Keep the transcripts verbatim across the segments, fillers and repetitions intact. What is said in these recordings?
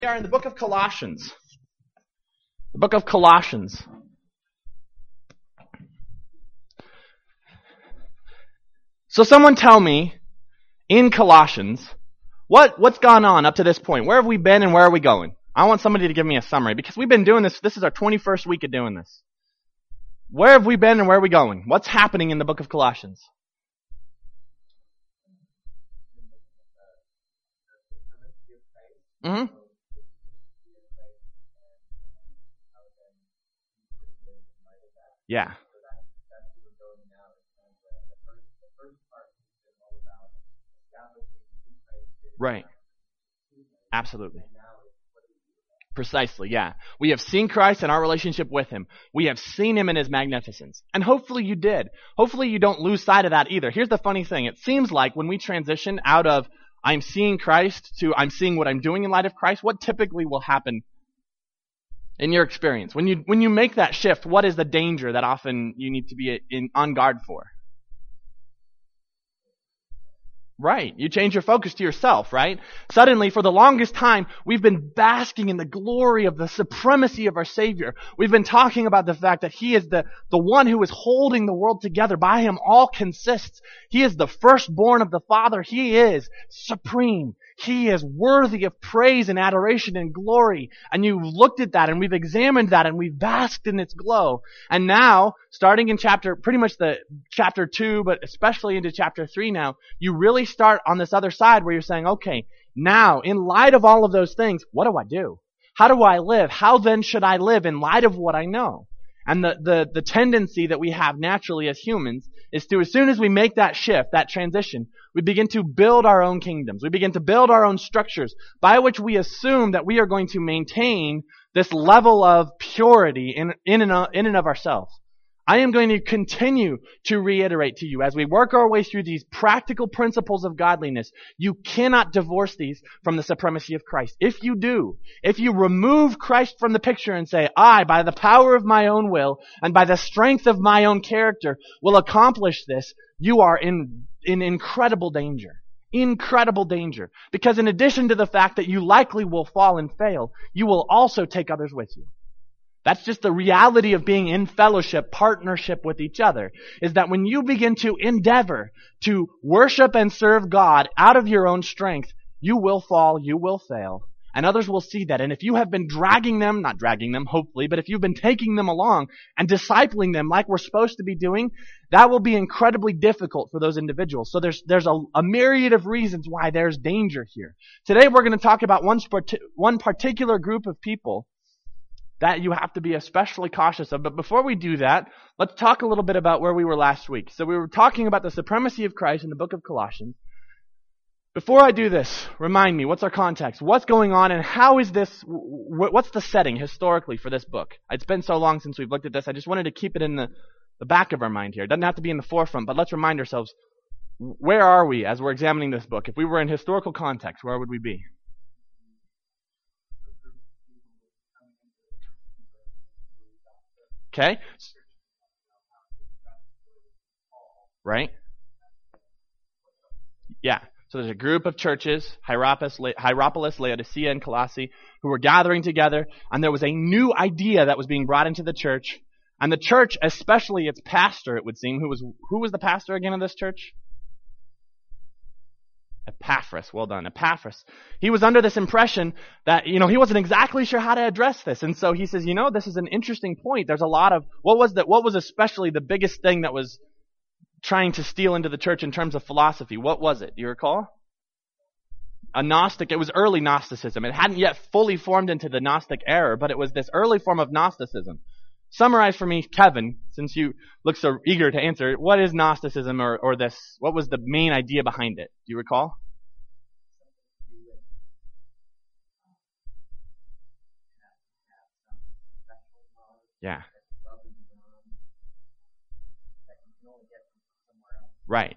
We are in the book of Colossians. The book of Colossians. So someone tell me, in Colossians, what, what's gone on up to this point? Where have we been and where are we going? I want somebody to give me a summary because we've been doing this, this is our twenty-first week of doing this. Where have we been and where are we going? What's happening in the book of Colossians? Mm-hmm. Yeah. Right. Absolutely. Precisely, yeah. We have seen Christ and our relationship with Him. We have seen Him in His magnificence. And hopefully you did. Hopefully you don't lose sight of that either. Here's the funny thing. It seems like when we transition out of I'm seeing Christ to I'm seeing what I'm doing in light of Christ, what typically will happen in your experience? When you when you make that shift, what is the danger that often you need to be in, on guard for? Right. You change your focus to yourself, right? Suddenly, for the longest time, we've been basking in the glory of the supremacy of our Savior. We've been talking about the fact that He is the, the one who is holding the world together. By Him, all consists. He is the firstborn of the Father. He is supreme. He is worthy of praise and adoration and glory. And you've looked at that and we've examined that and we've basked in its glow. And now, starting in chapter, pretty much the chapter two, but especially into chapter three now, you really start on this other side where you're saying, okay, now, in light of all of those things, what do I do? How do I live? How then should I live in light of what I know? And the, the, the tendency that we have naturally as humans is to, as soon as we make that shift, that transition, we begin to build our own kingdoms. We begin to build our own structures by which we assume that we are going to maintain this level of purity in, in, and, in and of ourselves. I am going to continue to reiterate to you as we work our way through these practical principles of godliness, you cannot divorce these from the supremacy of Christ. If you do, if you remove Christ from the picture and say, I, by the power of my own will and by the strength of my own character, will accomplish this, you are in, in incredible danger. Incredible danger. Because in addition to the fact that you likely will fall and fail, you will also take others with you. That's just the reality of being in fellowship, partnership with each other, is that when you begin to endeavor to worship and serve God out of your own strength, you will fall, you will fail, and others will see that. And if you have been dragging them, not dragging them, hopefully, but if you've been taking them along and discipling them like we're supposed to be doing, that will be incredibly difficult for those individuals. So there's there's a, a myriad of reasons why there's danger here. Today we're going to talk about one, one particular group of people that you have to be especially cautious of. But before we do that, let's talk a little bit about where we were last week. So we were talking about the supremacy of Christ in the book of Colossians. Before I do this, remind me, what's our context? What's going on and how is this, what's the setting historically for this book? It's been so long since we've looked at this, I just wanted to keep it in the, the back of our mind here. It doesn't have to be in the forefront, but let's remind ourselves, where are we as we're examining this book? If we were in historical context, where would we be? Okay? Right? Yeah. So there's a group of churches, Hierapolis, Hierapolis, Laodicea, and Colossae, who were gathering together, and there was a new idea that was being brought into the church. And the church, especially its pastor, it would seem, who was who was the pastor again of this church? Epaphras, well done, Epaphras. He was under this impression that, you know, he wasn't exactly sure how to address this. And so he says, you know, this is an interesting point. There's a lot of, what was that, what was especially the biggest thing that was trying to steal into the church in terms of philosophy? What was it? Do you recall? A Gnostic, it was early Gnosticism. It hadn't yet fully formed into the Gnostic error, but it was this early form of Gnosticism. Summarize for me, Kevin, since you look so eager to answer, what is Gnosticism or, or this, what was the main idea behind it? Do you recall? Yeah. Right.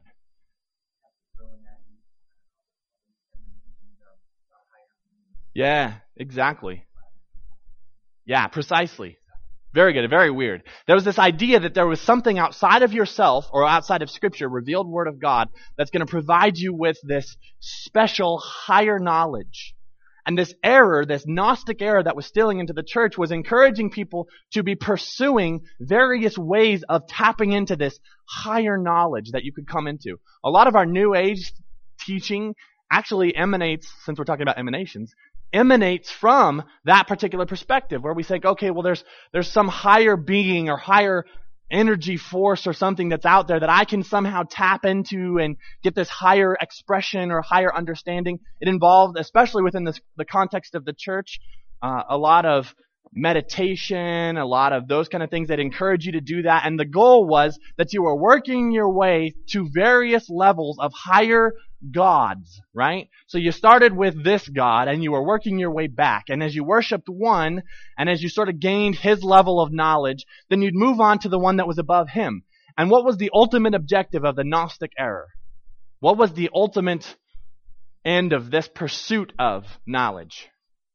Yeah, exactly. Yeah, precisely. Very good, very weird. There was this idea that there was something outside of yourself or outside of Scripture, revealed Word of God, that's going to provide you with this special higher knowledge. And this error, this Gnostic error that was stealing into the church was encouraging people to be pursuing various ways of tapping into this higher knowledge that you could come into. A lot of our New Age teaching actually emanates, since we're talking about emanations, emanates from that particular perspective where we think, okay, well there's there's some higher being or higher energy force or something that's out there that I can somehow tap into and get this higher expression or higher understanding. It involved, especially within this, the context of the church, uh, a lot of meditation, a lot of those kind of things that encourage you to do that. And the goal was that you were working your way to various levels of higher gods, right? So you started with this God and you were working your way back. And as you worshiped one, and as you sort of gained his level of knowledge, then you'd move on to the one that was above him. And what was the ultimate objective of the Gnostic error? What was the ultimate end of this pursuit of knowledge?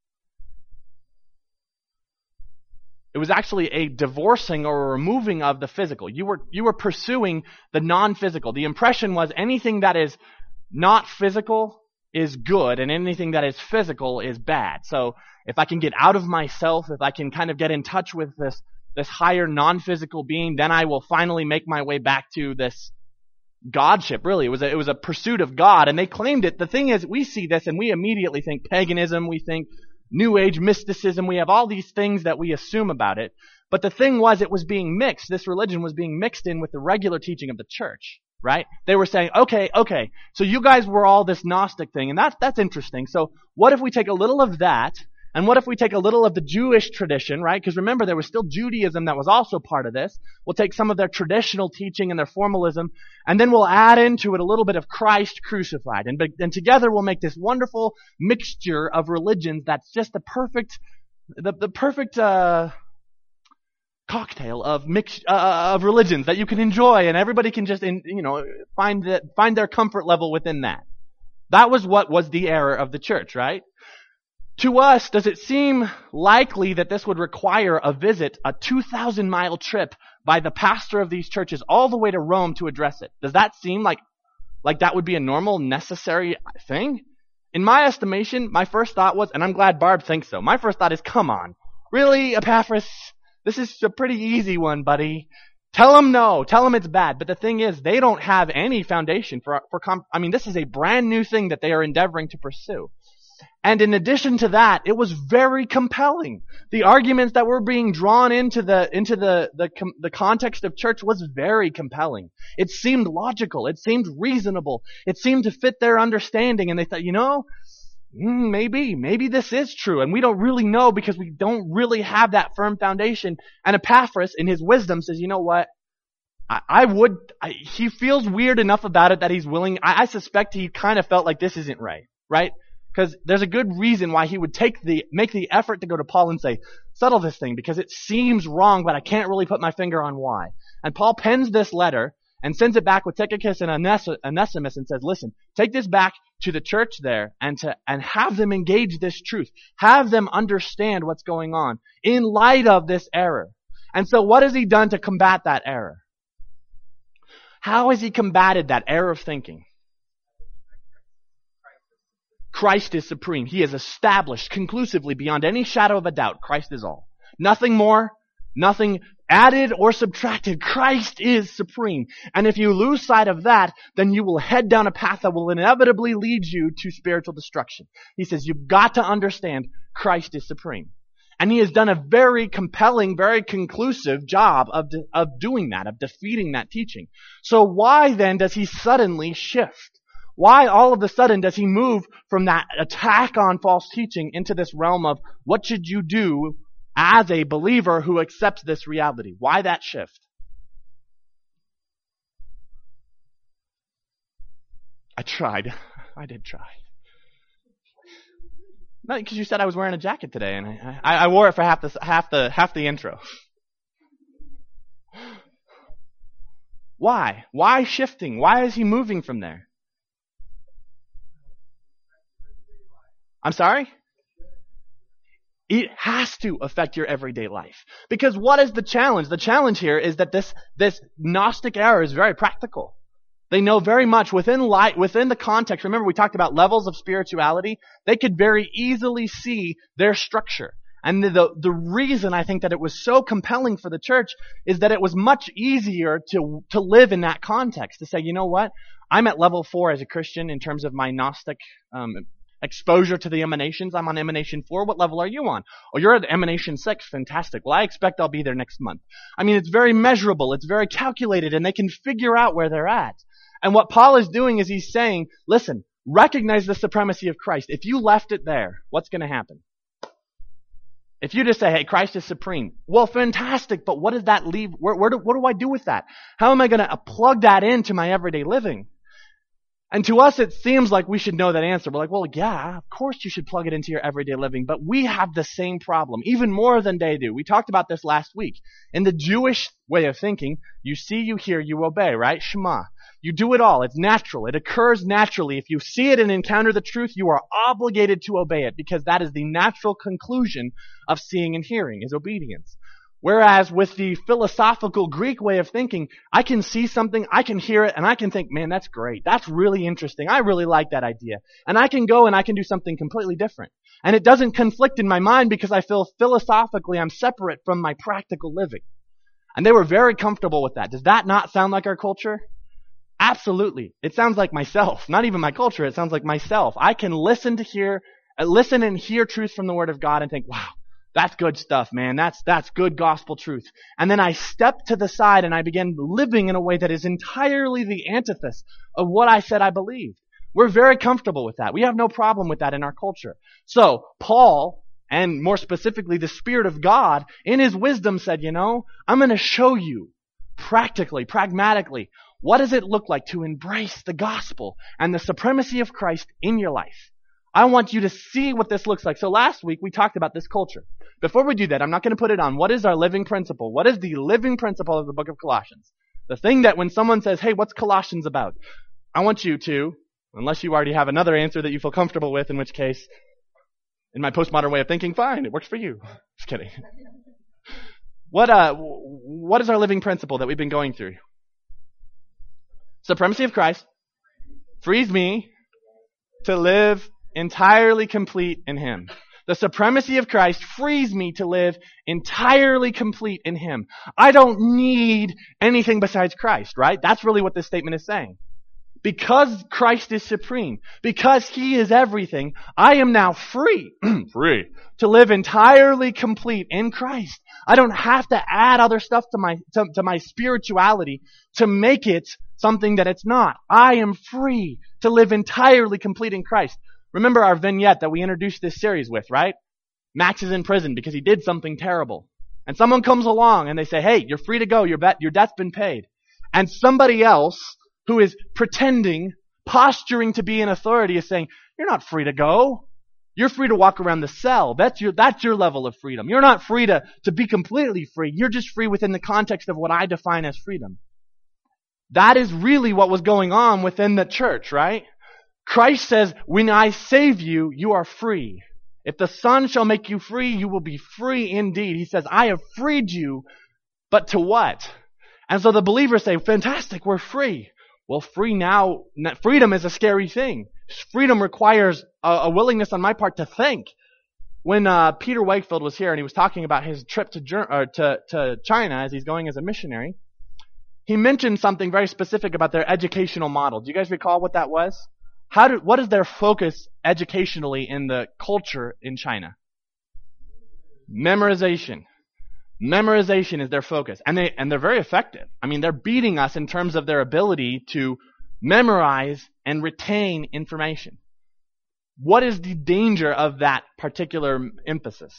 It was actually a divorcing or a removing of the physical. You were you were pursuing the non-physical. The impression was anything that is not physical is good, and anything that is physical is bad. So if I can get out of myself, if I can kind of get in touch with this this higher non-physical being, then I will finally make my way back to this godship. Really, it was a, it was a pursuit of God, and they claimed it. The thing is, we see this and we immediately think paganism. We think New Age mysticism. We have all these things that we assume about it. But the thing was, it was being mixed. This religion was being mixed in with the regular teaching of the church, right? They were saying, okay, okay, so you guys were all this Gnostic thing, and that's, that's interesting. So what if we take a little of that, and what if we take a little of the Jewish tradition, right? Because remember, there was still Judaism that was also part of this. We'll take some of their traditional teaching and their formalism, and then we'll add into it a little bit of Christ crucified. And, and together we'll make this wonderful mixture of religions that's just the perfect, the, the perfect, uh, cocktail of mix, uh, of religions that you can enjoy, and everybody can just, in, you know, find that, find their comfort level within that. That was what was the error of the church, right? To us, does it seem likely that this would require a visit, a two thousand mile trip by the pastor of these churches all the way to Rome to address it? Does that seem like, like that would be a normal, necessary thing? In my estimation, my first thought was, and I'm glad Barb thinks so, my first thought is, come on. Really, Epaphras? This is a pretty easy one, buddy. Tell them no. Tell them it's bad. But the thing is, they don't have any foundation for, for comp- I mean, this is a brand new thing that they are endeavoring to pursue. And in addition to that, it was very compelling. The arguments that were being drawn into the into the the, com- the context of church was very compelling. It seemed logical. It seemed reasonable. It seemed to fit their understanding. And they thought, you know, mm, maybe, maybe this is true. And we don't really know because we don't really have that firm foundation. And Epaphras, in his wisdom, says, you know what? I, I would, I, he feels weird enough about it that he's willing. I, I suspect he kind of felt like this isn't right, right? Because there's a good reason why he would take the, make the effort to go to Paul and say, settle this thing, because it seems wrong, but I can't really put my finger on why. And Paul pens this letter and sends it back with Tychicus and Onesimus and says, listen, take this back to the church there and to, and have them engage this truth. Have them understand what's going on in light of this error. And so what has he done to combat that error? How has he combated that error of thinking? Christ is supreme. He has established conclusively beyond any shadow of a doubt, Christ is all. Nothing more, nothing added or subtracted. Christ is supreme. And if you lose sight of that, then you will head down a path that will inevitably lead you to spiritual destruction. He says you've got to understand Christ is supreme. And he has done a very compelling, very conclusive job of, de- of doing that, of defeating that teaching. So why then does he suddenly shift? Why all of a sudden does he move from that attack on false teaching into this realm of what should you do as a believer who accepts this reality? Why that shift? I tried. I did try. Not because you said I was wearing a jacket today, and I, I, I wore it for half the half the half the intro. Why? Why shifting? Why is he moving from there? I'm sorry? It has to affect your everyday life. Because what is the challenge? The challenge here is that this, this Gnostic error is very practical. They know very much within light, within the context. Remember, we talked about levels of spirituality. They could very easily see their structure. And the, the, the reason I think that it was so compelling for the church is that it was much easier to, to live in that context. To say, you know what? I'm at level four as a Christian in terms of my Gnostic, um, exposure to the emanations. I'm on emanation four. What level are you on? Oh, you're at emanation six. Fantastic. Well, I expect I'll be there next month. I mean, it's very measurable. It's very calculated, and they can figure out where they're at. And what Paul is doing is he's saying, listen, recognize the supremacy of Christ. If you left it there, what's going to happen? If you just say, hey, Christ is supreme, well, fantastic, but what does that leave? Where, where do, what do I do with that? How am I going to plug that into my everyday living? And to us, it seems like we should know that answer. We're like, well, yeah, of course you should plug it into your everyday living, but we have the same problem, even more than they do. We talked about this last week. In the Jewish way of thinking, you see, you hear, you obey, right? Shema. You do it all. It's natural. It occurs naturally. If you see it and encounter the truth, you are obligated to obey it because that is the natural conclusion of seeing and hearing, is obedience. Whereas with the philosophical Greek way of thinking, I can see something, I can hear it, and I can think, man, that's great. That's really interesting. I really like that idea. And I can go and I can do something completely different. And it doesn't conflict in my mind because I feel philosophically I'm separate from my practical living. And they were very comfortable with that. Does that not sound like our culture? Absolutely. It sounds like myself. Not even my culture. It sounds like myself. I can listen to hear, uh, listen and hear truth from the Word of God and think, wow, that's good stuff, man. That's, that's good gospel truth. And then I step to the side and I begin living in a way that is entirely the antithesis of what I said I believed. We're very comfortable with that. We have no problem with that in our culture. So, Paul, and more specifically the Spirit of God, in His wisdom said, you know, I'm going to show you practically, pragmatically, what does it look like to embrace the gospel and the supremacy of Christ in your life? I want you to see what this looks like. So last week we talked about this culture. Before we do that, I'm not going to put it on. What is our living principle? What is the living principle of the book of Colossians? The thing that when someone says, hey, what's Colossians about? I want you to, unless you already have another answer that you feel comfortable with, in which case, in my postmodern way of thinking, fine, it works for you. Just kidding. What, uh, what is our living principle that we've been going through? Supremacy of Christ frees me to live entirely complete in Him. The supremacy of Christ frees me to live entirely complete in Him. I don't need anything besides Christ, right? That's really what this statement is saying. Because Christ is supreme, because He is everything, I am now free, free, to live entirely complete in Christ. I don't have to add other stuff to my, to, to my spirituality to make it something that it's not. I am free to live entirely complete in Christ. Remember our vignette that we introduced this series with, right? Max is in prison because he did something terrible. And someone comes along and they say, hey, you're free to go, your, bet, your debt's been paid. And somebody else who is pretending, posturing to be in authority is saying, you're not free to go. You're free to walk around the cell. That's your, that's your level of freedom. You're not free to, to be completely free. You're just free within the context of what I define as freedom. That is really what was going on within the church, right? Christ says, when I save you, you are free. If the Son shall make you free, you will be free indeed. He says, I have freed you, but to what? And so the believers say, fantastic, we're free. Well, free now, freedom is a scary thing. Freedom requires a, a willingness on my part to think. When uh, Peter Wakefield was here and he was talking about his trip to, Ger- or to, to China as he's going as a missionary, he mentioned something very specific about their educational model. Do you guys recall what that was? How do, what is their focus educationally in the culture in China? Memorization. Memorization is their focus. And, they, and they're very effective. I mean, they're beating us in terms of their ability to memorize and retain information. What is the danger of that particular emphasis?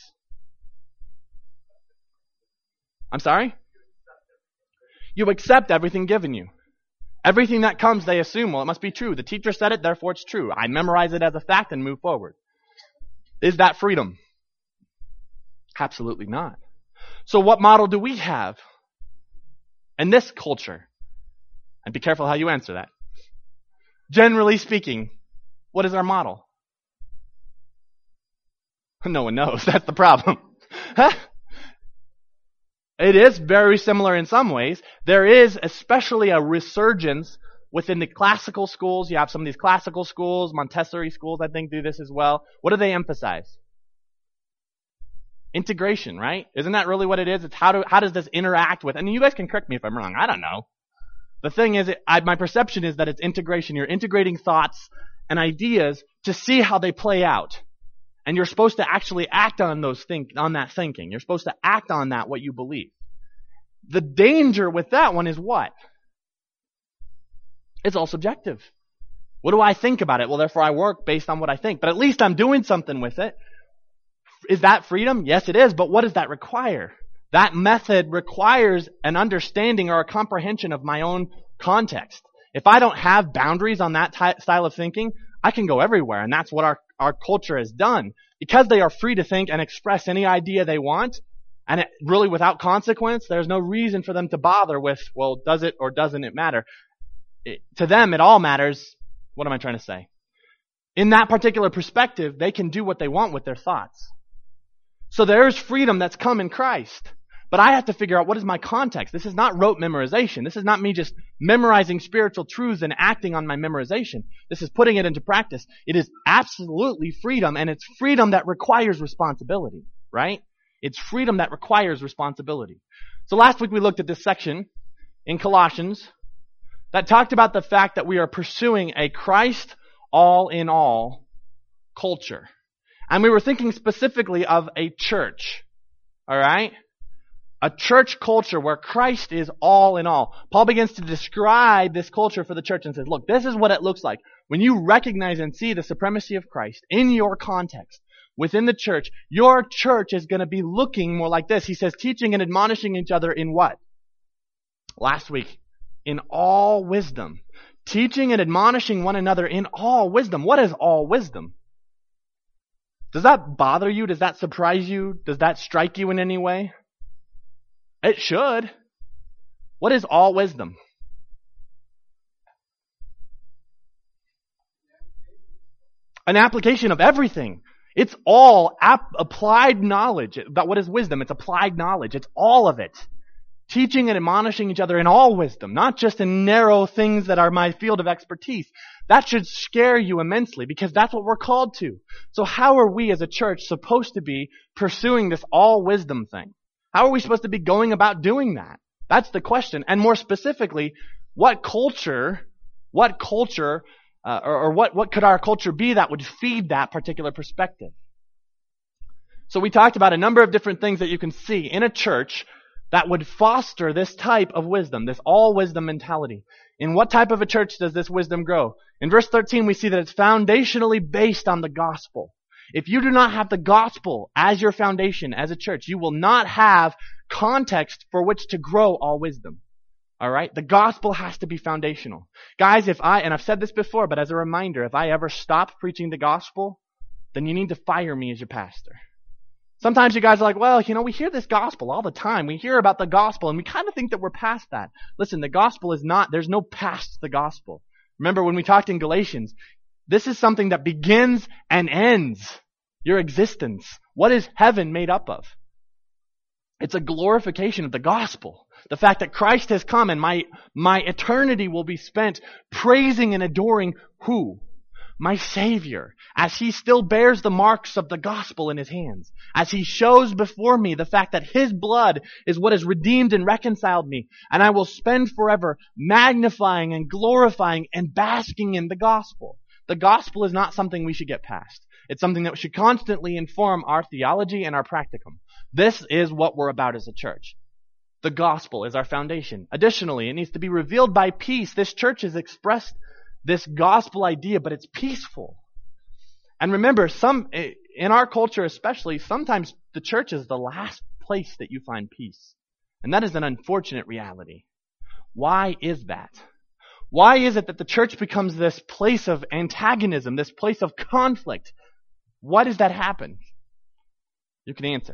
I'm sorry? You accept everything given you. Everything that comes, they assume, well, it must be true. The teacher said it, therefore it's true. I memorize it as a fact and move forward. Is that freedom? Absolutely not. So what model do we have in this culture? And be careful how you answer that. Generally speaking, what is our model? No one knows. That's the problem. Huh? It is very similar in some ways. There is especially a resurgence within the classical schools, you have some of these classical schools, Montessori schools, I think, do this as well. What do they emphasize? Integration, right? Isn't that really what it is? It's how do how does this interact with, and you guys can correct me if I'm wrong, I don't know. The thing is, it, I, my perception is that it's integration. You're integrating thoughts and ideas to see how they play out. And you're supposed to actually act on those think on that thinking. You're supposed to act on that, what you believe. The danger with that one is what? It's all subjective. What do I think about it? Well, therefore I work based on what I think. But at least I'm doing something with it. Is that freedom? Yes, it is. But what does that require? That method requires an understanding or a comprehension of my own context. If I don't have boundaries on that ty- style of thinking, I can go everywhere. And that's what our, our culture has done. Because they are free to think and express any idea they want, and it really without consequence, there's no reason for them to bother with, well, does it or doesn't it matter? It, to them, it all matters. What am I trying to say? In that particular perspective, they can do what they want with their thoughts. So there's freedom that's come in Christ. But I have to figure out, what is my context? This is not rote memorization. This is not me just memorizing spiritual truths and acting on my memorization. This is putting it into practice. It is absolutely freedom, and it's freedom that requires responsibility, right? It's freedom that requires responsibility. So last week we looked at this section in Colossians that talked about the fact that we are pursuing a Christ all-in-all culture. And we were thinking specifically of a church, all right? A church culture where Christ is all in all. Paul begins to describe this culture for the church and says, look, this is what it looks like. When you recognize and see the supremacy of Christ in your context, within the church, your church is going to be looking more like this. He says, teaching and admonishing each other in what? Last week, in all wisdom. Teaching and admonishing one another in all wisdom. What is all wisdom? Does that bother you? Does that surprise you? Does that strike you in any way? It should. What is all wisdom? An application of everything. It's all ap- applied knowledge. But what is wisdom? It's applied knowledge. It's all of it. Teaching and admonishing each other in all wisdom, not just in narrow things that are my field of expertise. That should scare you immensely because that's what we're called to. So how are we as a church supposed to be pursuing this all wisdom thing? How are we supposed to be going about doing that? That's the question. And more specifically, what culture, what culture, uh, or, or what, what could our culture be that would feed that particular perspective? So we talked about a number of different things that you can see in a church that would foster this type of wisdom, this all wisdom mentality. In what type of a church does this wisdom grow? In verse thirteen, we see that it's foundationally based on the gospel. If you do not have the gospel as your foundation as a church, you will not have context for which to grow all wisdom. All right? The gospel has to be foundational. Guys, if I, and I've said this before, but as a reminder, if I ever stop preaching the gospel, then you need to fire me as your pastor. Sometimes you guys are like, well, you know, we hear this gospel all the time. We hear about the gospel, and we kind of think that we're past that. Listen, the gospel is not, there's no past the gospel. Remember when we talked in Galatians, this is something that begins and ends your existence. What is heaven made up of? It's a glorification of the gospel. The fact that Christ has come and my, my eternity will be spent praising and adoring who? My Savior. As He still bears the marks of the gospel in His hands. As He shows before me the fact that His blood is what has redeemed and reconciled me. And I will spend forever magnifying and glorifying and basking in the gospel. The gospel is not something we should get past. It's something that should constantly inform our theology and our practicum. This is what we're about as a church. The gospel is our foundation. Additionally, it needs to be revealed by peace. This church has expressed this gospel idea, but it's peaceful. And remember, some in our culture especially, sometimes the church is the last place that you find peace. And that is an unfortunate reality. Why is that? Why is it that the church becomes this place of antagonism, this place of conflict? Why does that happen? You can answer.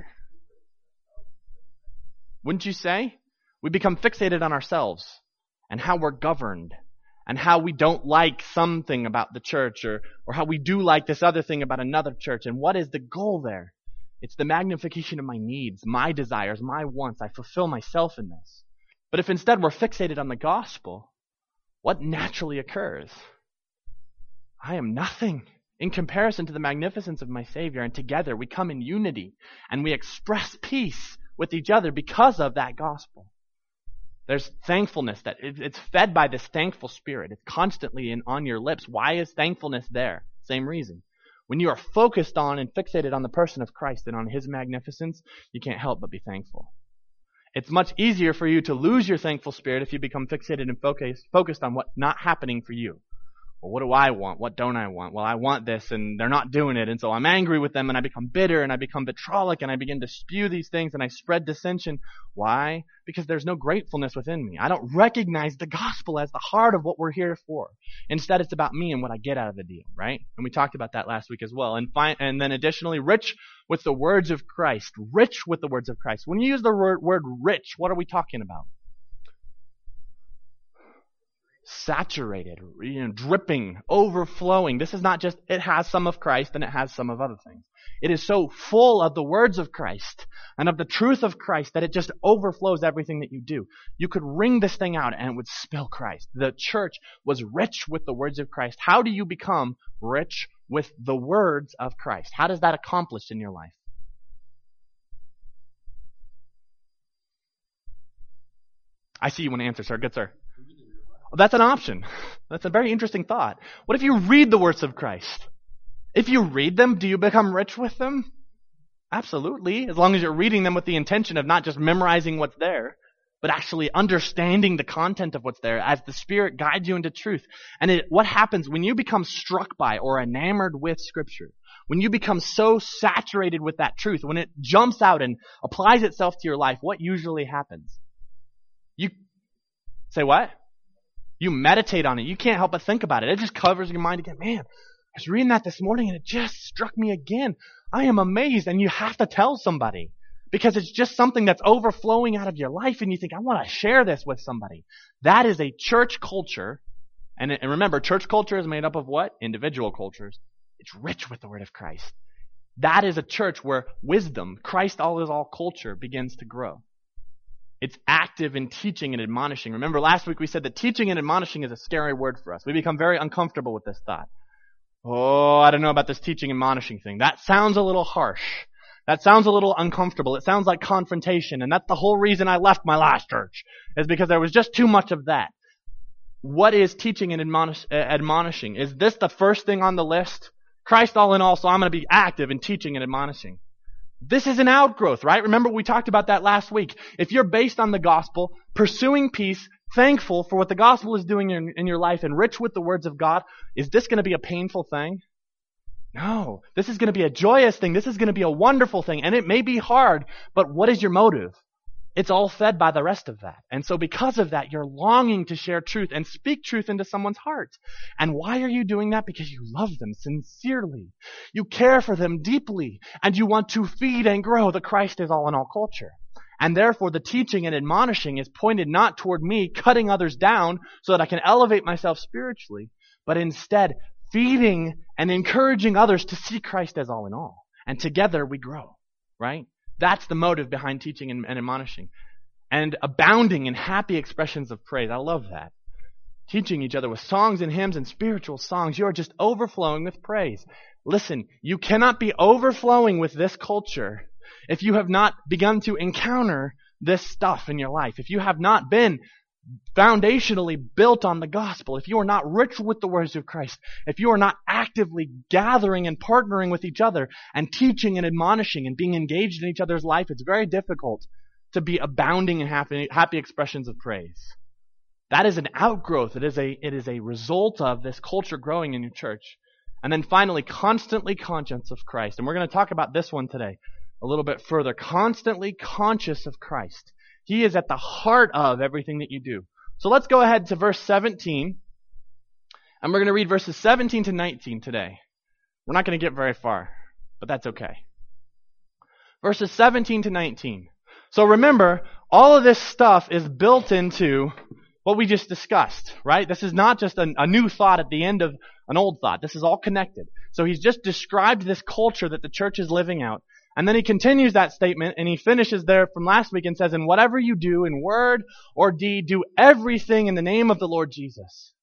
Wouldn't you say? We become fixated on ourselves and how we're governed and how we don't like something about the church or, or how we do like this other thing about another church. And what is the goal there? It's the magnification of my needs, my desires, my wants. I fulfill myself in this. But if instead we're fixated on the gospel, what naturally occurs? I am nothing in comparison to the magnificence of my Savior, and together we come in unity and we express peace with each other because of that gospel. There's thankfulness that it, it's fed by this thankful spirit. It's constantly in, on your lips. Why is thankfulness there? Same reason. When you are focused on and fixated on the person of Christ and on His magnificence, you can't help but be thankful. It's much easier for you to lose your thankful spirit if you become fixated and focused, focused on what's not happening for you. Well, what do I want? What don't I want? Well, I want this and they're not doing it. And so I'm angry with them and I become bitter and I become vitriolic and I begin to spew these things and I spread dissension. Why? Because there's no gratefulness within me. I don't recognize the gospel as the heart of what we're here for. Instead, it's about me and what I get out of the deal, right? And we talked about that last week as well. And fi- and then additionally, rich with the words of Christ. Rich with the words of Christ. When you use the word, word rich, what are we talking about? Saturated, you know, dripping, overflowing. This is not just, it has some of Christ and it has some of other things. It is so full of the words of Christ and of the truth of Christ that it just overflows everything that you do. You could wring this thing out and it would spill Christ. The church was rich with the words of Christ. How do you become rich with the words of Christ? How does that accomplish in your life? I see you want to answer, sir. Good, sir. That's an option. That's a very interesting thought. What if you read the words of Christ? If you read them, do you become rich with them? Absolutely, as long as you're reading them with the intention of not just memorizing what's there, but actually understanding the content of what's there as the Spirit guides you into truth. And it, what happens when you become struck by or enamored with Scripture? When you become so saturated with that truth, when it jumps out and applies itself to your life, what usually happens? You say what? You meditate on it. You can't help but think about it. It just covers your mind again. Man, I was reading that this morning and it just struck me again. I am amazed. And you have to tell somebody because it's just something that's overflowing out of your life and you think, I want to share this with somebody. That is a church culture. And, and remember, church culture is made up of what? Individual cultures. It's rich with the word of Christ. That is a church where wisdom, Christ all is all culture, begins to grow. It's active in teaching and admonishing. Remember last week we said that teaching and admonishing is a scary word for us. We become very uncomfortable with this thought. Oh, I don't know about this teaching and admonishing thing. That sounds a little harsh. That sounds a little uncomfortable. It sounds like confrontation. And that's the whole reason I left my last church, is because there was just too much of that. What is teaching and admonish, uh, admonishing? Is this the first thing on the list? Christ all in all, so I'm going to be active in teaching and admonishing. This is an outgrowth, right? Remember we talked about that last week. If you're based on the gospel, pursuing peace, thankful for what the gospel is doing in, in your life, and rich with the words of God, is this going to be a painful thing? No. This is going to be a joyous thing. This is going to be a wonderful thing. And it may be hard, but what is your motive? It's all fed by the rest of that. And so because of that, you're longing to share truth and speak truth into someone's heart. And why are you doing that? Because you love them sincerely. You care for them deeply. And you want to feed and grow the Christ is all in all culture. And therefore the teaching and admonishing is pointed not toward me cutting others down so that I can elevate myself spiritually, but instead feeding and encouraging others to see Christ as all in all. And together we grow, right? That's the motive behind teaching and, and admonishing. And abounding in happy expressions of praise. I love that. Teaching each other with songs and hymns and spiritual songs. You are just overflowing with praise. Listen, you cannot be overflowing with this culture if you have not begun to encounter this stuff in your life. If you have not been foundationally built on the gospel, if you are not rich with the words of Christ, if you are not actively gathering and partnering with each other and teaching and admonishing and being engaged in each other's life, it's very difficult to be abounding in happy, happy expressions of praise. That is an outgrowth. It is a, it is a result of this culture growing in your church. And then finally, constantly conscious of Christ. And we're going to talk about this one today a little bit further. Constantly conscious of Christ. He is at the heart of everything that you do. So let's go ahead to verse seventeen. And we're going to read verses seventeen to nineteen today. We're not going to get very far, but that's okay. Verses seventeen to nineteen. So remember, all of this stuff is built into what we just discussed, right? This is not just a, a new thought at the end of an old thought. This is all connected. So he's just described this culture that the church is living out. And then he continues that statement and he finishes there from last week and says, and whatever you do in word or deed, do everything in the name of the Lord Jesus.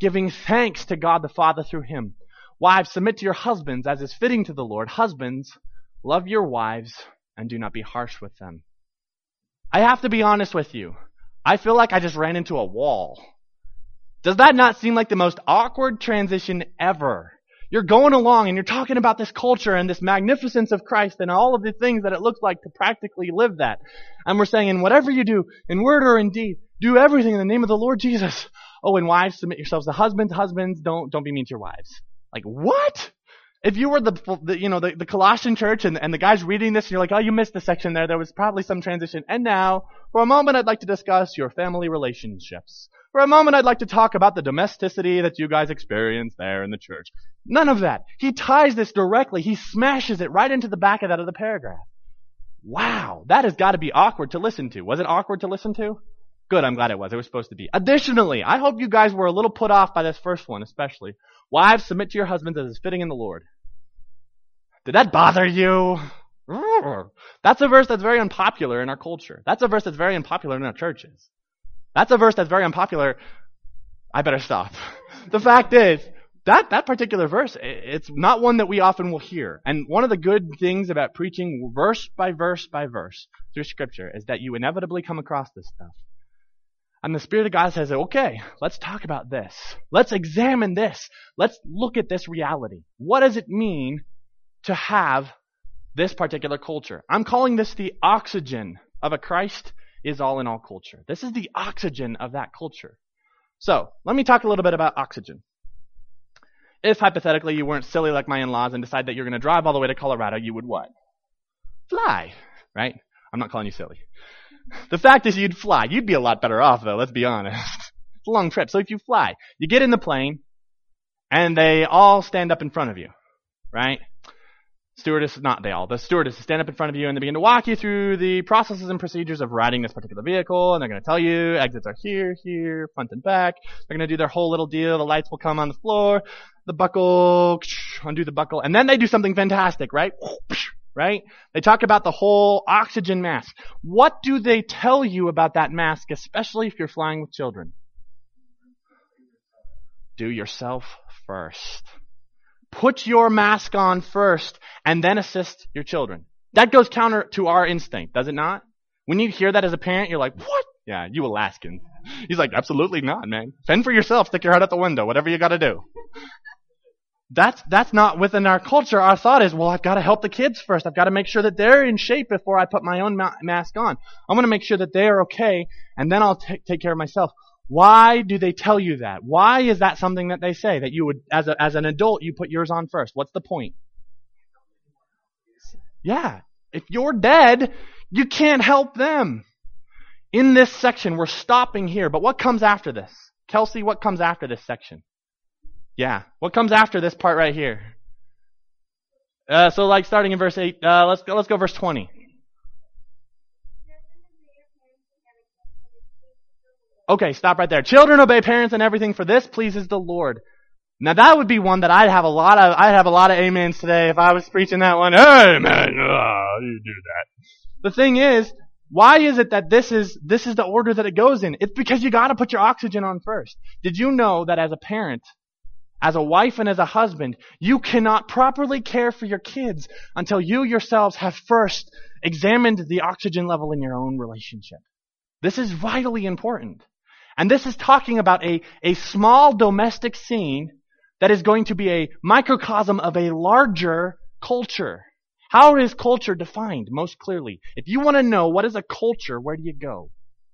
giving thanks to God the Father through him. Wives, submit to your husbands as is fitting to the Lord. Husbands, love your wives and do not be harsh with them. I have to be honest with you. I feel like I just ran into a wall. Does that not seem like the most awkward transition ever? You're going along and you're talking about this culture and this magnificence of Christ and all of the things that it looks like to practically live that. And we're saying, in whatever you do, in word or in deed, do everything in the name of the Lord Jesus. Oh, and wives, submit yourselves to husbands. Husbands, don't don't be mean to your wives. Like, what? If you were the, the you know, the, the Colossian church and, and the guys reading this and you're like, oh, you missed the section there. There was probably some transition. And now, for a moment, I'd like to discuss your family relationships. For a moment, I'd like to talk about the domesticity that you guys experience there in the church. None of that. He ties this directly. He smashes it right into the back of that other paragraph. Wow, that has got to be awkward to listen to. Was it awkward to listen to? Good, I'm glad it was. It was supposed to be. Additionally, I hope you guys were a little put off by this first one, especially. Wives, submit to your husbands as is fitting in the Lord. Did that bother you? That's a verse that's very unpopular in our culture. That's a verse that's very unpopular in our churches. That's a verse that's very unpopular. I better stop. The fact is, that, that particular verse, it's not one that we often will hear. And one of the good things about preaching verse by verse by verse through Scripture is that you inevitably come across this stuff. And the Spirit of God says, okay, let's talk about this. Let's examine this. Let's look at this reality. What does it mean to have this particular culture? I'm calling this the oxygen of a Christ is all in all culture. This is the oxygen of that culture. So, let me talk a little bit about oxygen. If hypothetically you weren't silly like my in-laws and decide that you're going to drive all the way to Colorado, you would what? Fly, right? I'm not calling you silly. The fact is you'd fly. You'd be a lot better off though, let's be honest. It's a long trip. So if you fly, you get in the plane and they all stand up in front of you, right? Stewardess, not they all, the stewardess stand up in front of you and they begin to walk you through the processes and procedures of riding this particular vehicle, and they're going to tell you exits are here, here, front and back. They're going to do their whole little deal. The lights will come on the floor, the buckle, undo the buckle, and then they do something fantastic, right? Right? They talk about the whole oxygen mask. What do they tell you about that mask, especially if you're flying with children? Do yourself first. Put your mask on first and then assist your children. That goes counter to our instinct, does it not? When you hear that as a parent, you're like, what? Yeah, you Alaskans. He's like, absolutely not, man. Fend for yourself. Stick your head out the window. Whatever you got to do. That's that's not within our culture. Our thought is, well, I've got to help the kids first. I've got to make sure that they're in shape before I put my own ma- mask on. I'm going to make sure that they're okay, and then I'll t- take care of myself. Why do they tell you that? Why is that something that they say? That you would, as a, as an adult, you put yours on first. What's the point? Yeah. If you're dead, you can't help them. In this section, we're stopping here. But what comes after this? Kelsey, what comes after this section? Yeah. What comes after this part right here? Uh, so like starting in verse eight, uh, let's go, let's go verse twenty. Okay, stop right there. Children, obey parents and everything, for this pleases the Lord. Now that would be one that I'd have a lot of, I'd have a lot of amens today if I was preaching that one. Amen. Oh, you do that. The thing is, why is it that this is, this is the order that it goes in? It's because you gotta put your oxygen on first. Did you know that as a parent, as a wife and as a husband, you cannot properly care for your kids until you yourselves have first examined the oxygen level in your own relationship? This is vitally important. And this is talking about a, a small domestic scene that is going to be a microcosm of a larger culture. How is culture defined most clearly? If you want to know what is a culture, where do you go?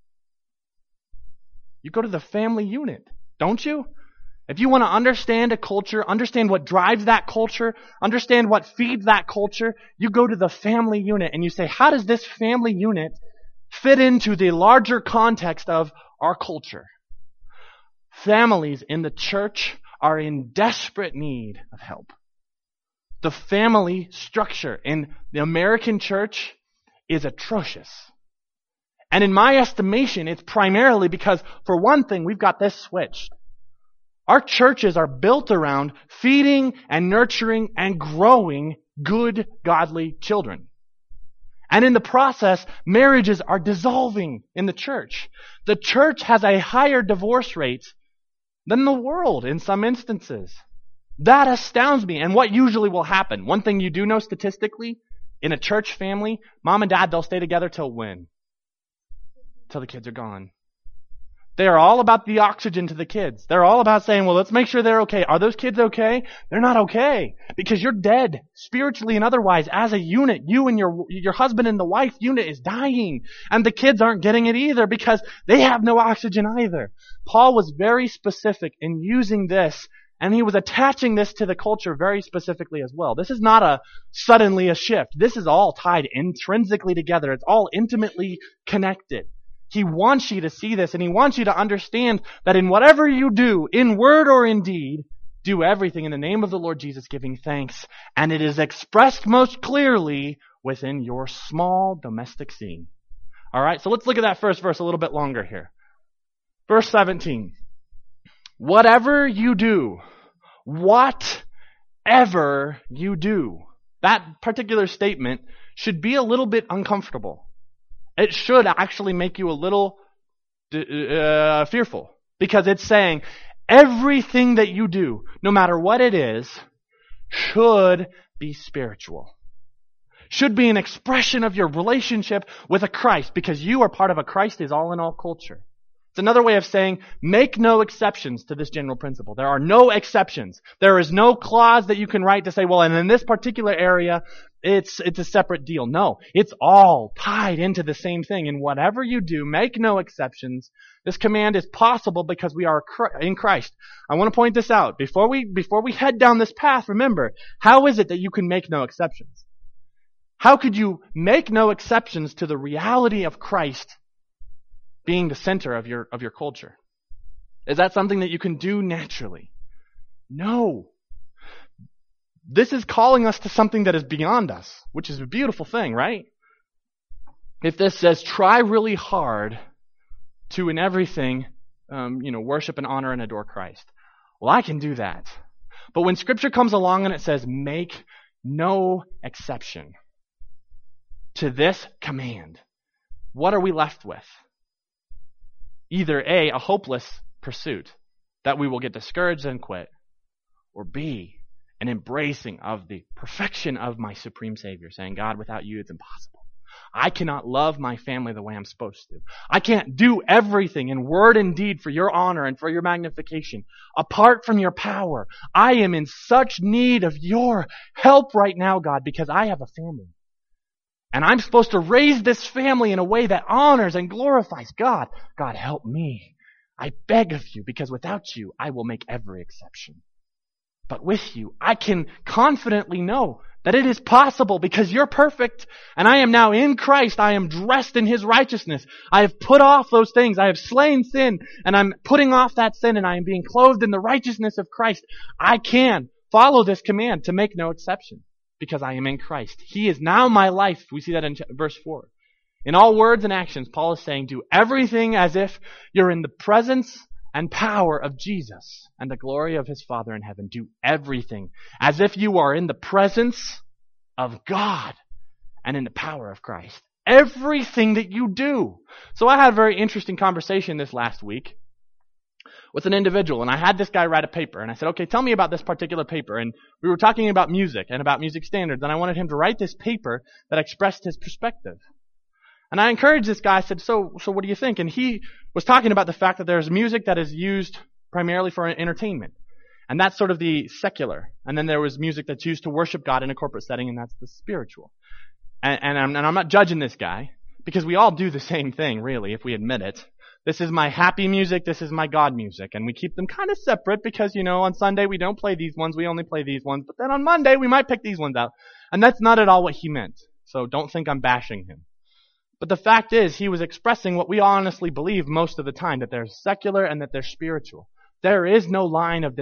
You go to the family unit, don't you? If you want to understand a culture, understand what drives that culture, understand what feeds that culture, you go to the family unit and you say, how does this family unit fit into the larger context of our culture? Families in the church are in desperate need of help. The family structure in the American church is atrocious. And in my estimation, it's primarily because, for one thing, we've got this switched. Our churches are built around feeding and nurturing and growing good, godly children. And in the process, marriages are dissolving in the church. The church has a higher divorce rate than the world in some instances. That astounds me. And what usually will happen, one thing you do know statistically, in a church family, mom and dad, they'll stay together till when? Till the kids are gone. They are all about the oxygen to the kids. They're all about saying, well, let's make sure they're okay. Are those kids okay? They're not okay. Because you're dead, spiritually and otherwise, as a unit. You and your, your husband and the wife unit is dying. And the kids aren't getting it either because they have no oxygen either. Paul was very specific in using this, and he was attaching this to the culture very specifically as well. This is not a suddenly a shift. This is all tied intrinsically together. It's all intimately connected. He wants you to see this, and he wants you to understand that in whatever you do, in word or in deed, do everything in the name of the Lord Jesus, giving thanks. And it is expressed most clearly within your small domestic scene. All right, so let's look at that first verse a little bit longer here. Verse seventeen. Whatever you do, whatever you do. That particular statement should be a little bit uncomfortable. It should actually make you a little uh, fearful, because it's saying everything that you do, no matter what it is, should be spiritual. Should be an expression of your relationship with a Christ, because you are part of a Christ is all in all culture. It's another way of saying make no exceptions to this general principle. There are no exceptions. There is no clause that you can write to say, well, and in this particular area, it's it's a separate deal. No, it's all tied into the same thing. And whatever you do, make no exceptions. This command is possible because we are in Christ. I want to point this out. Before we before we head down this path, remember, how is it that you can make no exceptions? How could you make no exceptions to the reality of Christ being the center of your of your culture? Is that something that you can do naturally? No. This is calling us to something that is beyond us, which is a beautiful thing, right? If this says, try really hard to, in everything, um, you know, worship and honor and adore Christ. Well, I can do that. But when Scripture comes along and it says, make no exception to this command, what are we left with? Either A, a hopeless pursuit that we will get discouraged and quit, or B, an embracing of the perfection of my supreme Savior, saying, God, without you, it's impossible. I cannot love my family the way I'm supposed to. I can't do everything in word and deed for your honor and for your magnification apart from your power. I am in such need of your help right now, God, because I have a family. And I'm supposed to raise this family in a way that honors and glorifies God. God, help me. I beg of you, because without you, I will make every exception. But with you, I can confidently know that it is possible because you're perfect, and I am now in Christ. I am dressed in His righteousness. I have put off those things. I have slain sin, and I'm putting off that sin, and I am being clothed in the righteousness of Christ. I can follow this command to make no exception because I am in Christ. He is now my life. We see that in verse four. In all words and actions, Paul is saying, do everything as if you're in the presence and power of Jesus and the glory of His Father in heaven. Do everything as if you are in the presence of God and in the power of Christ. Everything that you do. So I had a very interesting conversation this last week with an individual, and I had this guy write a paper, and I said, okay, tell me about this particular paper. And we were talking about music and about music standards, and I wanted him to write this paper that expressed his perspective. And I encouraged this guy, I said, so so what do you think? And he was talking about the fact that there's music that is used primarily for entertainment. And that's sort of the secular. And then there was music that's used to worship God in a corporate setting, and that's the spiritual. And, and, I'm, and I'm not judging this guy, because we all do the same thing, really, if we admit it. This is my happy music, this is my God music. And we keep them kind of separate because, you know, on Sunday we don't play these ones, we only play these ones. But then on Monday we might pick these ones out. And that's not at all what he meant. So don't think I'm bashing him. But the fact is, he was expressing what we honestly believe most of the time, that there's secular and that there's spiritual. There is no line of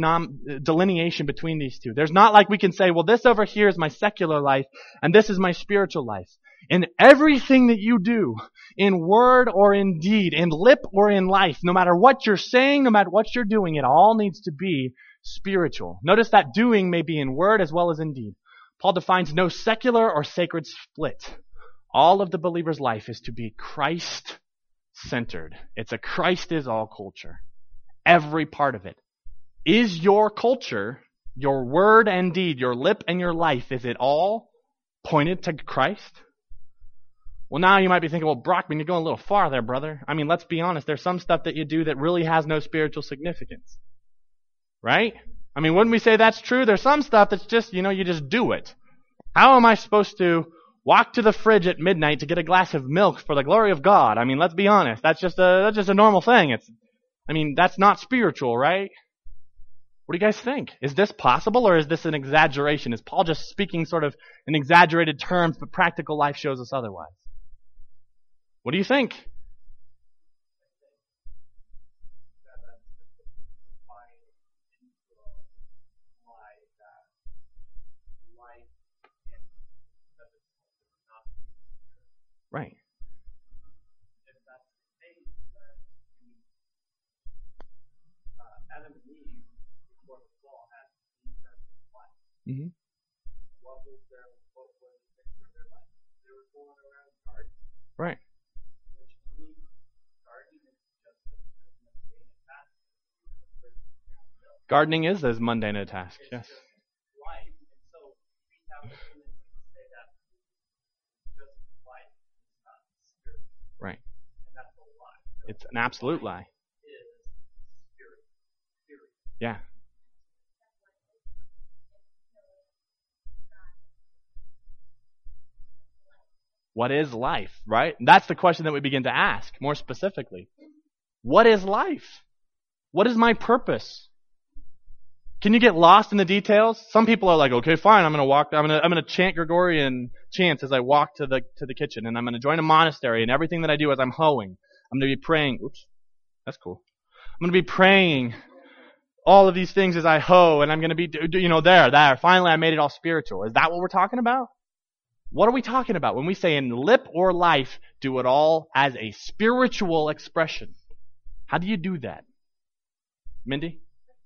delineation between these two. There's not like we can say, well, this over here is my secular life and this is my spiritual life. In everything that you do, in word or in deed, in lip or in life, no matter what you're saying, no matter what you're doing, it all needs to be spiritual. Notice that doing may be in word as well as in deed. Paul defines no secular or sacred split. All of the believer's life is to be Christ-centered. It's a Christ-is-all culture. Every part of it. Is your culture, your word and deed, your lip and your life, is it all pointed to Christ? Well, now you might be thinking, well, Brockman, you're going a little far there, brother. I mean, let's be honest. There's some stuff that you do that really has no spiritual significance. Right? I mean, wouldn't we say that's true? There's some stuff that's just, you know, you just do it. How am I supposed to walk to the fridge at midnight to get a glass of milk for the glory of God? I mean, let's be honest. That's just a, that's just a normal thing. It's, I mean, that's not spiritual, right? What do you guys think? Is this possible, or is this an exaggeration? Is Paul just speaking sort of in exaggerated terms, but practical life shows us otherwise? What do you think? Right. Mm-hmm. Right. Gardening is as mundane a task, yes. Right. It's an absolute lie. Yeah. What is life, right? And that's the question that we begin to ask more specifically. What is life? What is my purpose? Can you get lost in the details? Some people are like, okay, fine, I'm going to walk, I'm going to, I'm going to chant Gregorian chants as I walk to the, to the kitchen, and I'm going to join a monastery, and everything that I do as I'm hoeing, I'm going to be praying. Oops, that's cool. I'm going to be praying all of these things as I hoe, and I'm going to be, you know, there, there. Finally, I made it all spiritual. Is that what we're talking about? What are we talking about when we say in lip or life, do it all as a spiritual expression? How do you do that? Mindy?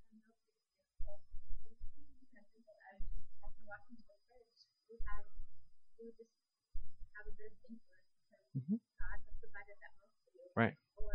Mm-hmm. Right.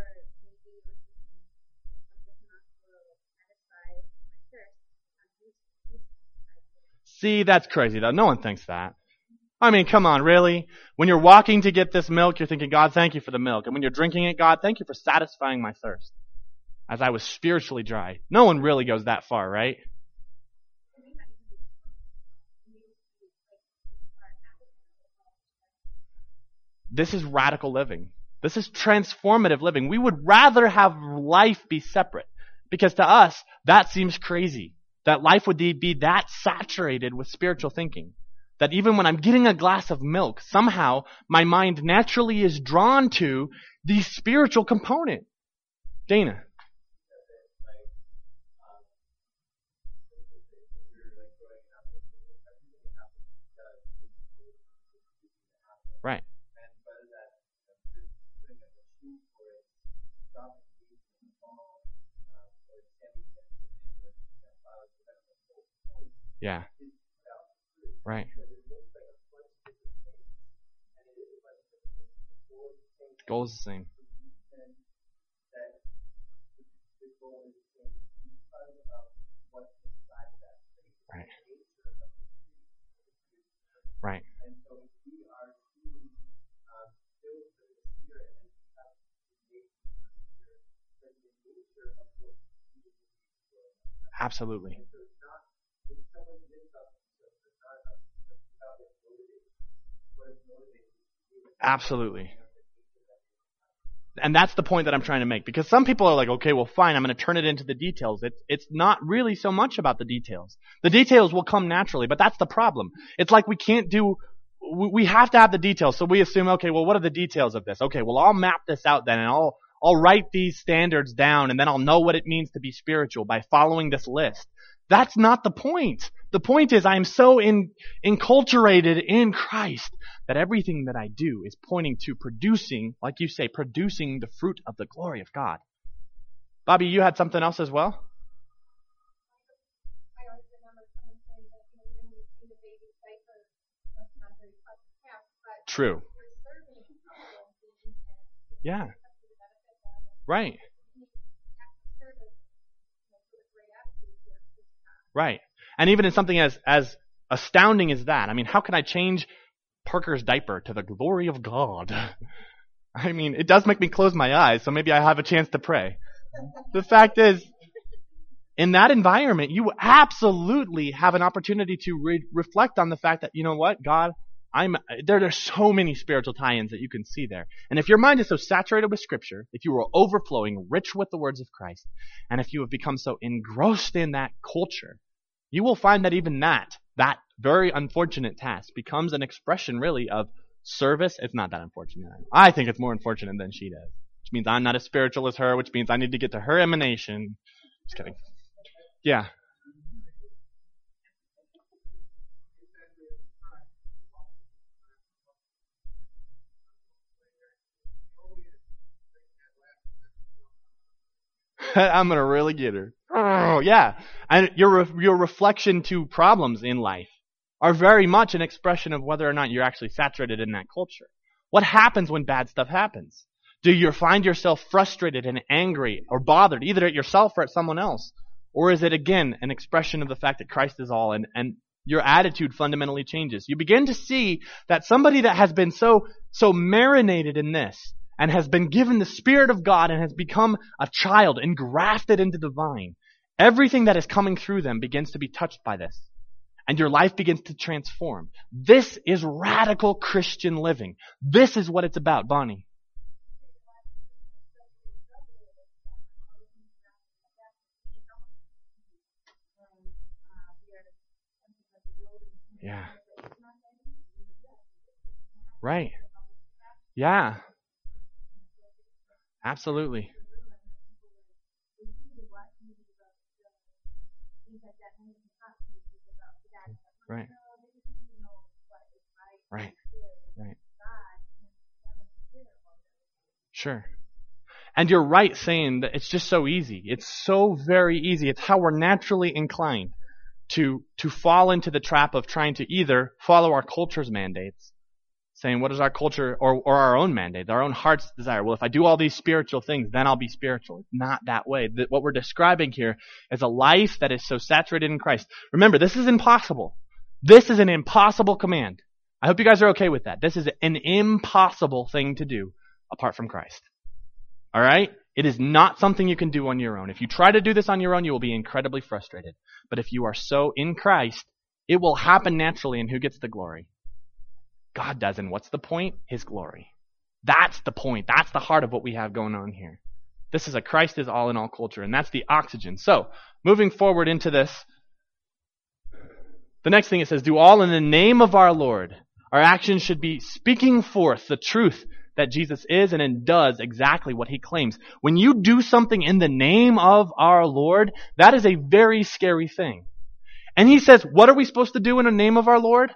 See, that's crazy though. No one thinks that. I mean, come on, really? When you're walking to get this milk, you're thinking, God, thank you for the milk. And when you're drinking it, God, thank you for satisfying my thirst as I was spiritually dry. No one really goes that far, right? This is radical living. This is transformative living. We would rather have life be separate, because to us, that seems crazy. That life would be that saturated with spiritual thinking. That even when I'm getting a glass of milk, somehow my mind naturally is drawn to the spiritual component. Dana. Right. Yeah. Right. Goal is the same. Right. Right. Absolutely. Absolutely. And that's the point that I'm trying to make. Because some people are like, okay, well fine, I'm going to turn it into the details. It's, it's not really so much about the details. The details will come naturally, but that's the problem. It's like we can't do, we have to have the details. So we assume, okay, well what are the details of this? Okay, well I'll map this out then, and I'll, I'll write these standards down, and then I'll know what it means to be spiritual by following this list. That's not the point. The point is I'm so in, enculturated in Christ that everything that I do is pointing to producing, like you say, producing the fruit of the glory of God. Bobby, you had something else as well? True. Yeah. Right. Right. And even in something as, as astounding as that, I mean, how can I change Parker's diaper to the glory of God? I mean, it does make me close my eyes, so maybe I have a chance to pray. The fact is, in that environment, you absolutely have an opportunity to re- reflect on the fact that, you know what, God, I'm there. There's so many spiritual tie-ins that you can see there. And if your mind is so saturated with Scripture, if you are overflowing, rich with the words of Christ, and if you have become so engrossed in that culture, you will find that even that, that very unfortunate task becomes an expression really of service. It's not that unfortunate. I think it's more unfortunate than she does, which means I'm not as spiritual as her, which means I need to get to her emanation. Just kidding. Yeah. I'm going to really get her. Oh, yeah. And your your reflection to problems in life are very much an expression of whether or not you're actually saturated in that culture. What happens when bad stuff happens? Do you find yourself frustrated and angry or bothered, either at yourself or at someone else? Or is it, again, an expression of the fact that Christ is all, and, and your attitude fundamentally changes? You begin to see that somebody that has been so so marinated in this, and has been given the Spirit of God and has become a child engrafted into the vine, everything that is coming through them begins to be touched by this. And your life begins to transform. This is radical Christian living. This is what it's about, Bonnie. Yeah. Right. Yeah. Absolutely. Right. Right. Right. Sure. And you're right saying that it's just so easy. It's so very easy. It's how we're naturally inclined to to fall into the trap of trying to either follow our culture's mandates, saying what is our culture, or, or our own mandate, our own heart's desire. Well, if I do all these spiritual things, then I'll be spiritual. It's not that way. The, what we're describing here is a life that is so saturated in Christ. Remember, this is impossible. This is an impossible command. I hope you guys are okay with that. This is an impossible thing to do apart from Christ. All right? It is not something you can do on your own. If you try to do this on your own, you will be incredibly frustrated. But if you are so in Christ, it will happen naturally, and who gets the glory? God does. And what's the point? His glory. That's the point. That's the heart of what we have going on here. This is a Christ is all in all culture, and that's the oxygen. So, moving forward into this, the next thing it says, do all in the name of our Lord. Our actions should be speaking forth the truth that Jesus is and does exactly what he claims. When you do something in the name of our Lord, that is a very scary thing. And he says, what are we supposed to do in the name of our Lord?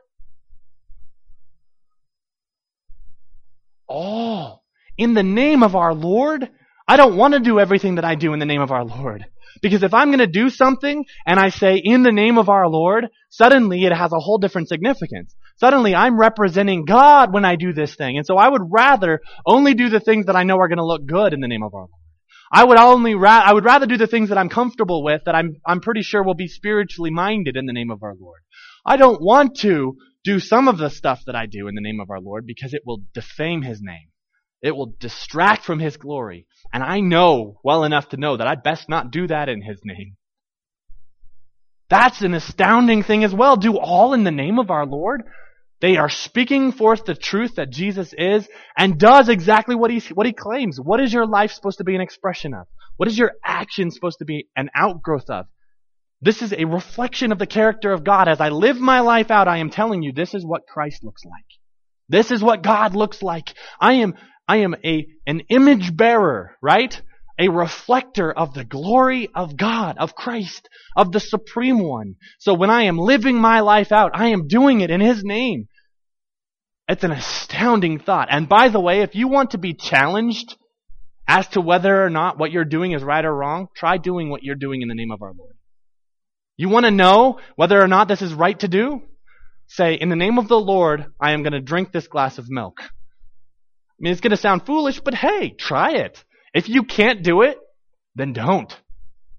Oh, in the name of our Lord? I don't want to do everything that I do in the name of our Lord. Because if I'm going to do something and I say in the name of our Lord, suddenly it has a whole different significance. Suddenly I'm representing God when I do this thing. And so I would rather only do the things that I know are going to look good in the name of our Lord. I would only ra- I would rather do the things that I'm comfortable with, that I'm I'm pretty sure will be spiritually minded in the name of our Lord. I don't want to do some of the stuff that I do in the name of our Lord because it will defame his name. It will distract from his glory. And I know well enough to know that I'd best not do that in his name. That's an astounding thing as well. Do all in the name of our Lord. They are speaking forth the truth that Jesus is and does exactly what he, what he claims. What is your life supposed to be an expression of? What is your action supposed to be an outgrowth of? This is a reflection of the character of God. As I live my life out, I am telling you, this is what Christ looks like. This is what God looks like. I am I am a an image bearer, right? A reflector of the glory of God, of Christ, of the Supreme One. So when I am living my life out, I am doing it in his name. It's an astounding thought. And by the way, if you want to be challenged as to whether or not what you're doing is right or wrong, try doing what you're doing in the name of our Lord. You want to know whether or not this is right to do? Say, in the name of the Lord, I am going to drink this glass of milk. I mean, it's going to sound foolish, but hey, try it. If you can't do it, then don't.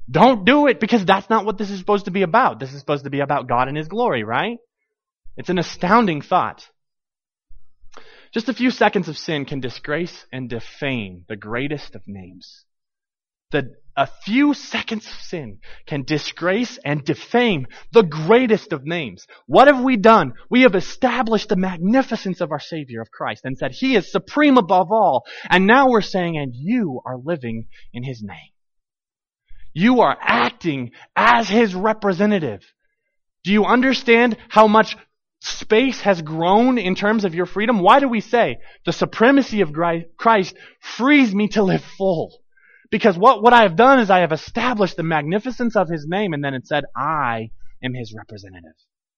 Don't do it, because that's not what this is supposed to be about. This is supposed to be about God and His glory, right? It's an astounding thought. Just a few seconds of sin can disgrace and defame the greatest of names. The, a few seconds of sin can disgrace and defame the greatest of names. What have we done? We have established the magnificence of our Savior, of Christ, and said He is supreme above all. And now we're saying, and you are living in His name. You are acting as His representative. Do you understand how much space has grown in terms of your freedom? Why do we say the supremacy of Christ frees me to live full? Because what, what I have done is I have established the magnificence of His name, and then it said, I am His representative.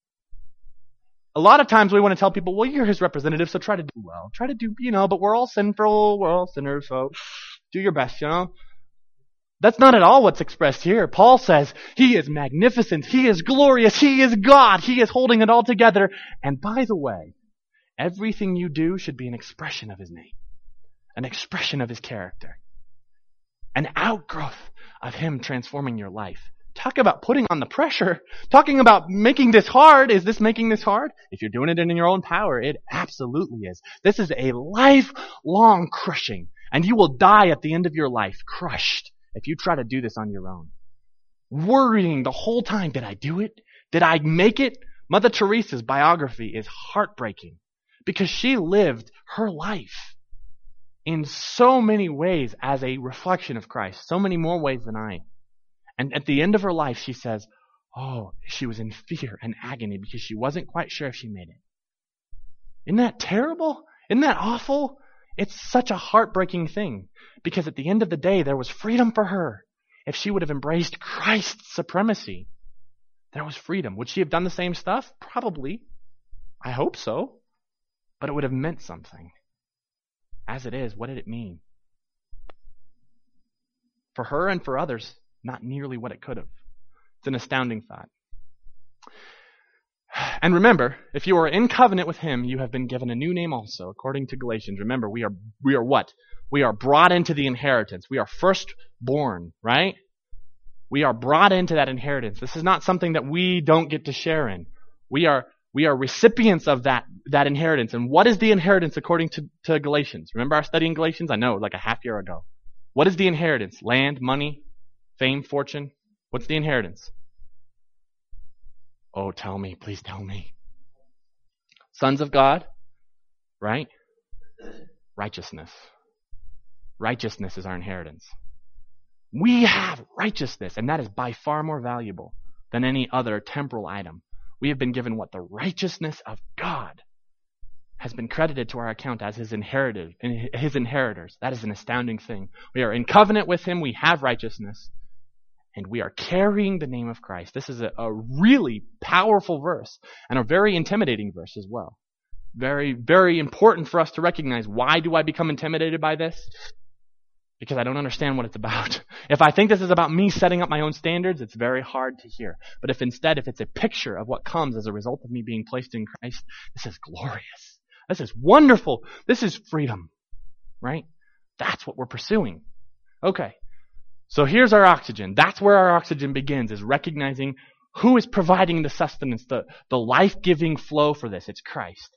A lot of times we want to tell people, well, you're His representative, so try to do well. Try to do, you know, but we're all sinful, we're all sinners, so do your best, you know. That's not at all what's expressed here. Paul says He is magnificent, He is glorious, He is God, He is holding it all together. And by the way, everything you do should be an expression of His name, an expression of His character, an outgrowth of Him transforming your life. Talk about putting on the pressure. Talking about making this hard. Is this making this hard? If you're doing it in your own power, it absolutely is. This is a lifelong crushing, and you will die at the end of your life crushed if you try to do this on your own. Worrying the whole time, did I do it? Did I make it? Mother Teresa's biography is heartbreaking because she lived her life in so many ways as a reflection of Christ, so many more ways than I. And at the end of her life, she says, oh, she was in fear and agony because she wasn't quite sure if she made it. Isn't that terrible? Isn't that awful? It's such a heartbreaking thing because at the end of the day, there was freedom for her. If she would have embraced Christ's supremacy, there was freedom. Would she have done the same stuff? Probably. I hope so. But it would have meant something. As it is, what did it mean? For her and for others, not nearly what it could have. It's an astounding thought. And remember, if you are in covenant with Him, you have been given a new name also, according to Galatians. Remember, we are we are what? We are brought into the inheritance. We are firstborn, right? We are brought into that inheritance. This is not something that we don't get to share in. We are we are recipients of that, that inheritance. And what is the inheritance according to, to Galatians? Remember our study in Galatians? I know, like a half year ago. What is the inheritance? Land, money, fame, fortune? What's the inheritance? Oh, tell me, please tell me. Sons of God, right? Righteousness. Righteousness is our inheritance. We have righteousness, and that is by far more valuable than any other temporal item. We have been given what the righteousness of God has been credited to our account as His inherited, His inheritors. That is an astounding thing. We are in covenant with Him. We have righteousness. And we are carrying the name of Christ. This is a, a really powerful verse and a very intimidating verse as well. Very, very important for us to recognize. Why do I become intimidated by this? Because I don't understand what it's about. If I think this is about me setting up my own standards, it's very hard to hear. But if instead, if it's a picture of what comes as a result of me being placed in Christ, this is glorious. This is wonderful. This is freedom, right? That's what we're pursuing. Okay. So here's our oxygen. That's where our oxygen begins, is recognizing who is providing the sustenance, the, the life-giving flow for this. It's Christ.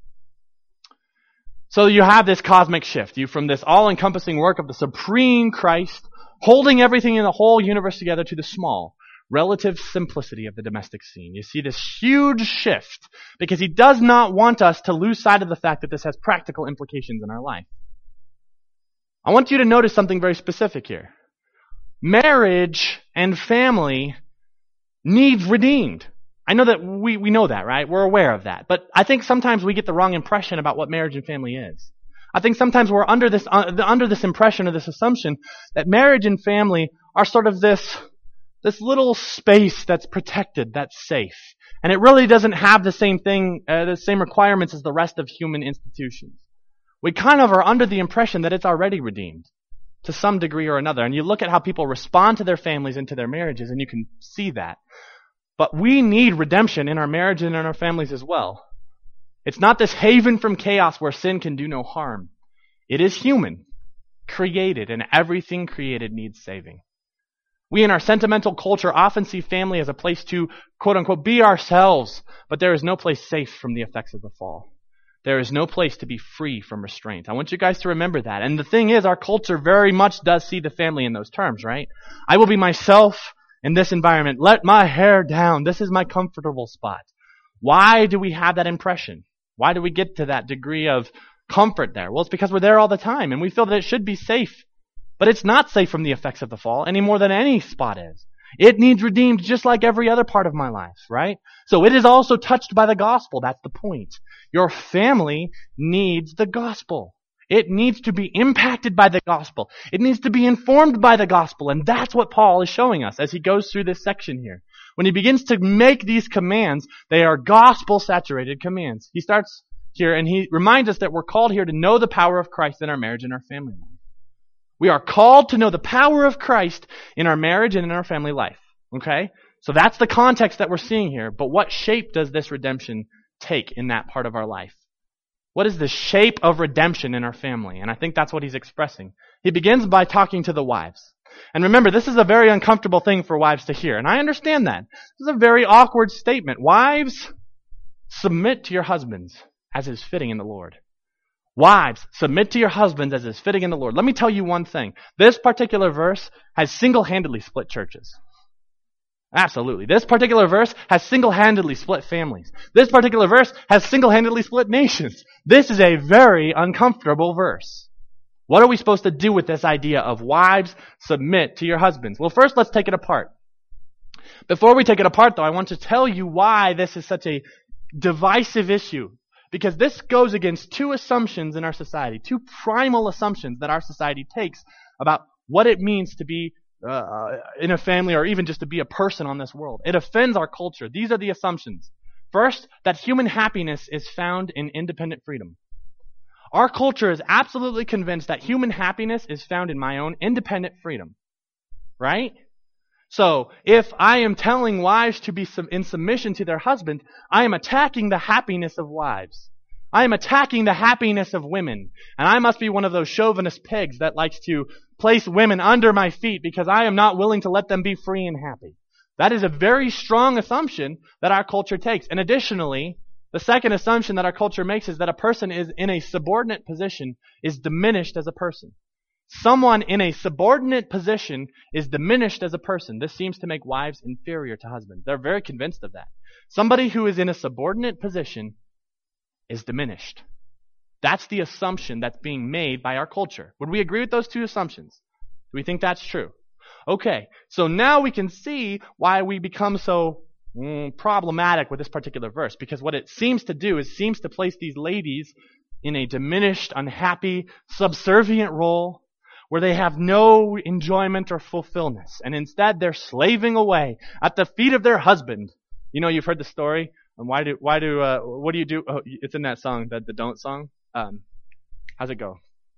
So you have this cosmic shift. You from this all-encompassing work of the supreme Christ, holding everything in the whole universe together, to the small, relative simplicity of the domestic scene. You see this huge shift because He does not want us to lose sight of the fact that this has practical implications in our life. I want you to notice something very specific here. Marriage and family need redeemed. I know that we, we know that, right? We're aware of that. But I think sometimes we get the wrong impression about what marriage and family is. I think sometimes we're under this uh, under this impression or this assumption that marriage and family are sort of this this little space that's protected, that's safe. And it really doesn't have the same thing, uh, the same requirements as the rest of human institutions. We kind of are under the impression that it's already redeemed to some degree or another. And you look at how people respond to their families and to their marriages, and you can see that. But we need redemption in our marriage and in our families as well. It's not this haven from chaos where sin can do no harm. It is human, created, and everything created needs saving. We in our sentimental culture often see family as a place to, quote unquote, be ourselves, but there is no place safe from the effects of the fall. There is no place to be free from restraint. I want you guys to remember that. And the thing is, our culture very much does see the family in those terms, right? I will be myself in this environment. Let my hair down. This is my comfortable spot. Why do we have that impression? Why do we get to that degree of comfort there? Well, it's because we're there all the time, and we feel that it should be safe. But it's not safe from the effects of the fall any more than any spot is. It needs redeemed just like every other part of my life, right? So it is also touched by the gospel. That's the point. Your family needs the gospel. It needs to be impacted by the gospel. It needs to be informed by the gospel. And that's what Paul is showing us as he goes through this section here. When he begins to make these commands, they are gospel-saturated commands. He starts here and he reminds us that we're called here to know the power of Christ in our marriage and our family life. We are called to know the power of Christ in our marriage and in our family life. Okay? So that's the context that we're seeing here. But what shape does this redemption take in that part of our life? What is the shape of redemption in our family? And I think that's what he's expressing. He begins by talking to the wives. And remember, this is a very uncomfortable thing for wives to hear. And I understand that. This is a very awkward statement. Wives, submit to your husbands as is fitting in the Lord. Wives, submit to your husbands as is fitting in the Lord. Let me tell you one thing. This particular verse has single-handedly split churches. Absolutely. This particular verse has single-handedly split families. This particular verse has single-handedly split nations. This is a very uncomfortable verse. What are we supposed to do with this idea of wives, submit to your husbands? Well, first let's take it apart. Before we take it apart, though, I want to tell you why this is such a divisive issue. Because this goes against two assumptions in our society, two primal assumptions that our society takes about what it means to be uh, in a family or even just to be a person on this world. It offends our culture. These are the assumptions. First, that human happiness is found in independent freedom. Our culture is absolutely convinced that human happiness is found in my own independent freedom. Right? So, if I am telling wives to be in submission to their husband, I am attacking the happiness of wives. I am attacking the happiness of women. And I must be one of those chauvinist pigs that likes to place women under my feet because I am not willing to let them be free and happy. That is a very strong assumption that our culture takes. And additionally, the second assumption that our culture makes is that a person is in a subordinate position is diminished as a person. Someone in a subordinate position is diminished as a person. This seems to make wives inferior to husbands. They're very convinced of that. Somebody who is in a subordinate position is diminished. That's the assumption that's being made by our culture. Would we agree with those two assumptions? Do we think that's true? Okay, so now we can see why we become so mm, problematic with this particular verse. Because what it seems to do is seems to place these ladies in a diminished, unhappy, subservient role where they have no enjoyment or fulfillment. And instead, they're slaving away at the feet of their husband. You know, you've heard the story. And why do, why do, uh, what do you do? Oh, it's in that song, that the Don't song. Um, how's it go?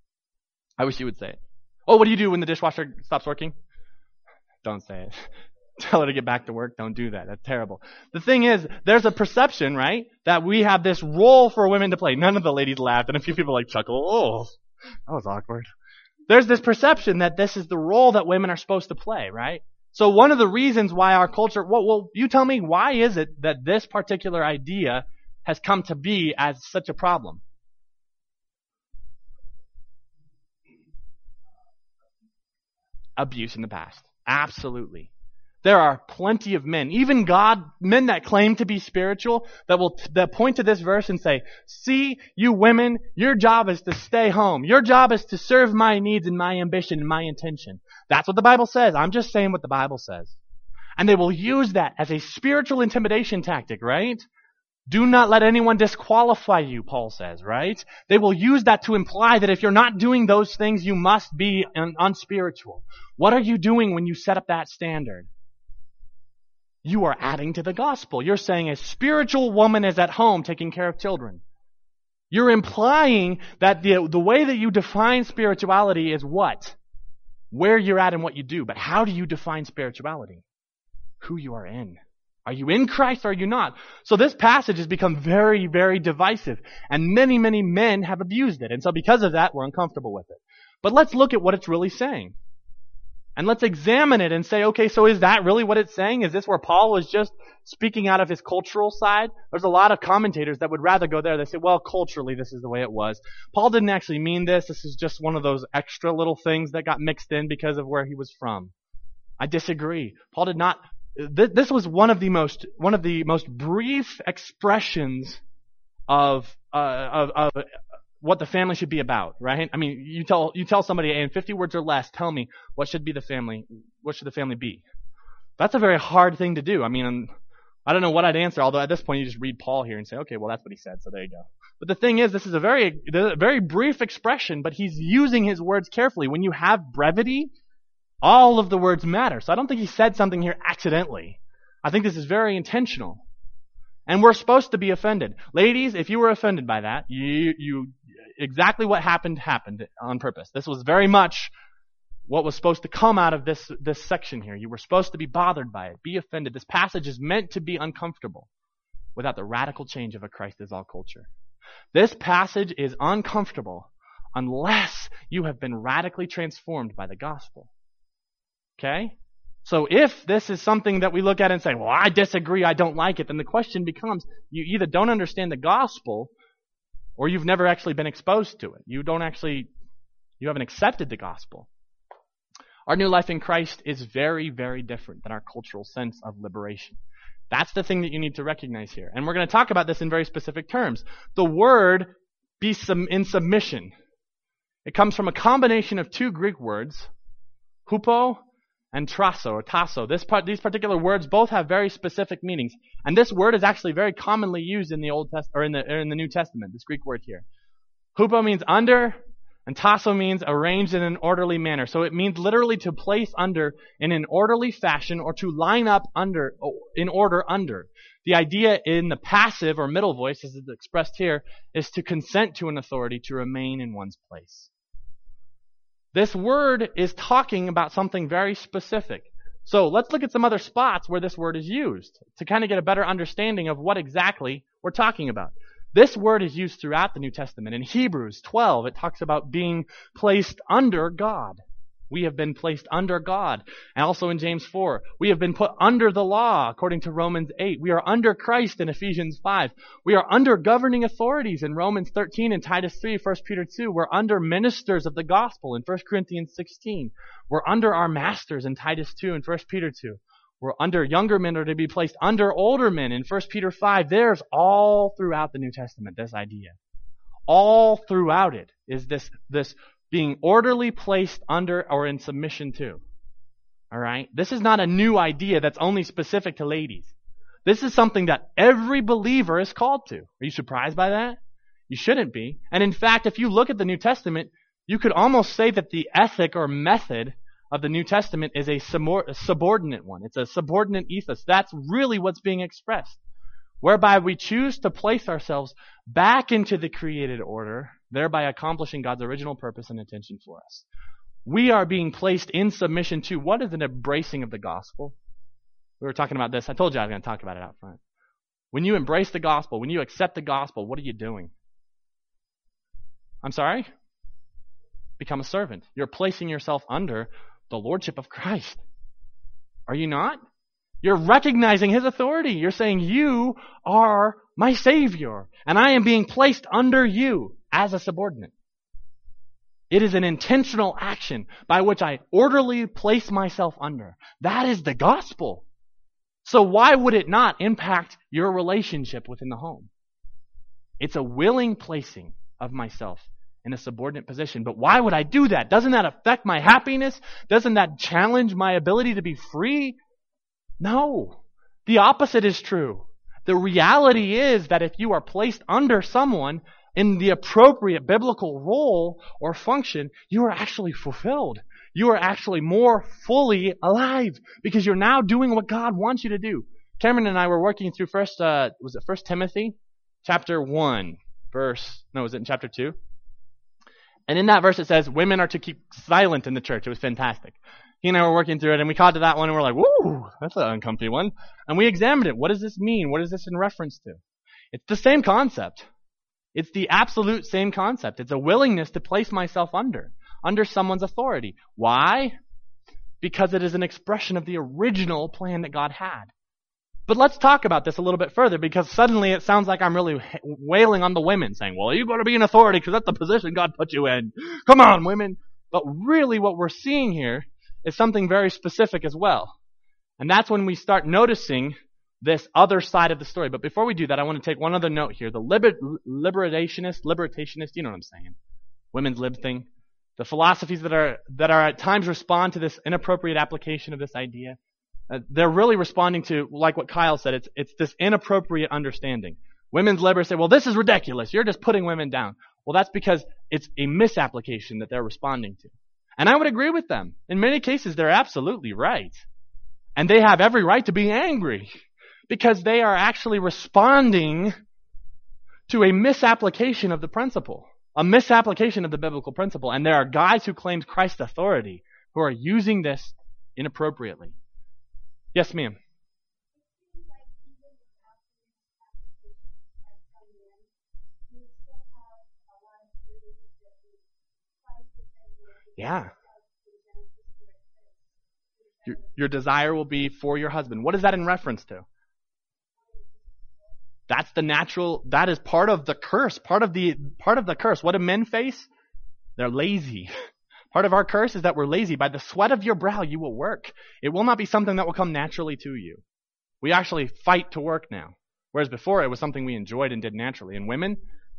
I wish you would say it. Oh, what do you do when the dishwasher stops working? Don't say it. Tell her to get back to work. Don't do that. That's terrible. The thing is, there's a perception, right, that we have this role for women to play. None of the ladies laughed, and a few people like chuckle. Oh, that was awkward. There's this perception that this is the role that women are supposed to play, right? So one of the reasons why our culture, well, well, you tell me, why is it that this particular idea has come to be as such a problem? Abuse in the past. Absolutely. There are plenty of men, even God, men that claim to be spiritual, that will that point to this verse and say, see, you women, your job is to stay home. Your job is to serve my needs and my ambition and my intention. That's what the Bible says. I'm just saying what the Bible says. And they will use that as a spiritual intimidation tactic, right? Do not let anyone disqualify you, Paul says, right? They will use that to imply that if you're not doing those things, you must be un- unspiritual. What are you doing when you set up that standard? You are adding to the gospel. You're saying a spiritual woman is at home taking care of children. You're implying that the, the way that you define spirituality is what? Where you're at and what you do. But how do you define spirituality? Who you are in. Are you in Christ or are you not? So this passage has become very, very divisive. And many, many men have abused it. And so because of that, we're uncomfortable with it. But let's look at what it's really saying. And let's examine it and say, okay, so is that really what it's saying? Is this where Paul was just speaking out of his cultural side? There's a lot of commentators that would rather go there. They say, well, culturally, this is the way it was. Paul didn't actually mean this. This is just one of those extra little things that got mixed in because of where he was from. I disagree. Paul did not. Th- this was one of the most one of the most brief expressions of uh, of, of what the family should be about, right? I mean, you tell you tell somebody in fifty words or less, tell me what should be the family, what should the family be? That's a very hard thing to do. I mean, I don't know what I'd answer, although at this point you just read Paul here and say, okay, well that's what he said, so there you go. But the thing is, this is a very a very brief expression, but he's using his words carefully. When you have brevity, all of the words matter. So I don't think he said something here accidentally. I think this is very intentional. And we're supposed to be offended. Ladies, if you were offended by that, you, you, exactly what happened, happened on purpose. This was very much what was supposed to come out of this, this section here. You were supposed to be bothered by it, be offended. This passage is meant to be uncomfortable without the radical change of a Christ is all culture. This passage is uncomfortable unless you have been radically transformed by the gospel. Okay? So if this is something that we look at and say, well, I disagree, I don't like it, then the question becomes, you either don't understand the gospel or you've never actually been exposed to it. You don't actually, you haven't accepted the gospel. Our new life in Christ is very, very different than our cultural sense of liberation. That's the thing that you need to recognize here. And we're going to talk about this in very specific terms. The word be in submission. It comes from a combination of two Greek words, hupo and traso or tasso. This part, these particular words both have very specific meanings, and this word is actually very commonly used in the Old Test or in the or in the New Testament. This Greek word here, hupo means under, and tasso means arranged in an orderly manner. So it means literally to place under in an orderly fashion or to line up under in order under. The idea in the passive or middle voice, as it's expressed here, is to consent to an authority to remain in one's place. This word is talking about something very specific. So let's look at some other spots where this word is used to kind of get a better understanding of what exactly we're talking about. This word is used throughout the New Testament. In Hebrews twelve, it talks about being placed under God. We have been placed under God. And also in James four, we have been put under the law, according to Romans eight. We are under Christ in Ephesians five. We are under governing authorities in Romans thirteen and Titus three, First Peter two. We're under ministers of the gospel in First Corinthians sixteen. We're under our masters in Titus two and First Peter two. We're under younger men are to be placed under older men in First Peter five. There's all throughout the New Testament this idea. All throughout it is this this being orderly placed under or in submission to. All right? This is not a new idea that's only specific to ladies. This is something that every believer is called to. Are you surprised by that? You shouldn't be. And in fact, if you look at the New Testament, you could almost say that the ethic or method of the New Testament is a subordinate one. It's a subordinate ethos. That's really what's being expressed, whereby we choose to place ourselves back into the created order, thereby accomplishing God's original purpose and intention for us. We are being placed in submission to what is an embracing of the gospel. We were talking about this. I told you I was going to talk about it out front. When you embrace the gospel, when you accept the gospel, what are you doing? I'm sorry? Become a servant. You're placing yourself under the lordship of Christ. Are you not? You're recognizing His authority. You're saying, you are my Savior, and I am being placed under you as a subordinate. It is an intentional action by which I orderly place myself under. That is the gospel. So why would it not impact your relationship within the home? It's a willing placing of myself in a subordinate position. But why would I do that? Doesn't that affect my happiness? Doesn't that challenge my ability to be free? No. The opposite is true. The reality is that if you are placed under someone in the appropriate biblical role or function, you are actually fulfilled. You are actually more fully alive because you're now doing what God wants you to do. Cameron and I were working through first, uh, was it First Timothy? Chapter one, verse, no, was it in chapter two? And in that verse it says, women are to keep silent in the church. It was fantastic. He and I were working through it, and we caught to that one, and we're like, woo, that's an uncomfy one. And we examined it. What does this mean? What is this in reference to? It's the same concept. It's the absolute same concept. It's a willingness to place myself under, under someone's authority. Why? because it is an expression of the original plan that God had. But let's talk about this a little bit further, because suddenly it sounds like I'm really wailing on the women, saying, well, you've got to be in authority because that's the position God put you in. Come on, women. But really what we're seeing here is something very specific as well. And that's when we start noticing this other side of the story. But before we do that, I want to take one other note here. The liber- liberationist, liberationist, you know what I'm saying, women's lib thing. The philosophies that are that are at times respond to this inappropriate application of this idea. Uh, they're really responding to, like what Kyle said, it's it's this inappropriate understanding. Women's liberals say, well, this is ridiculous. You're just putting women down. Well, that's because it's a misapplication that they're responding to. And I would agree with them. In many cases, they're absolutely right. And they have every right to be angry because they are actually responding to a misapplication of the principle, a misapplication of the biblical principle. And there are guys who claim Christ's authority who are using this inappropriately. Yes, ma'am. Yeah. Your, your desire will be for your husband. What is that in reference to? That's the natural, that is part of the curse, part of the, part of the curse. What do men face? They're lazy. Part of our curse is that we're lazy. By the sweat of your brow you will work. It will not be something that will come naturally to you. We actually fight to work now. Whereas before it was something we enjoyed and did naturally. And women,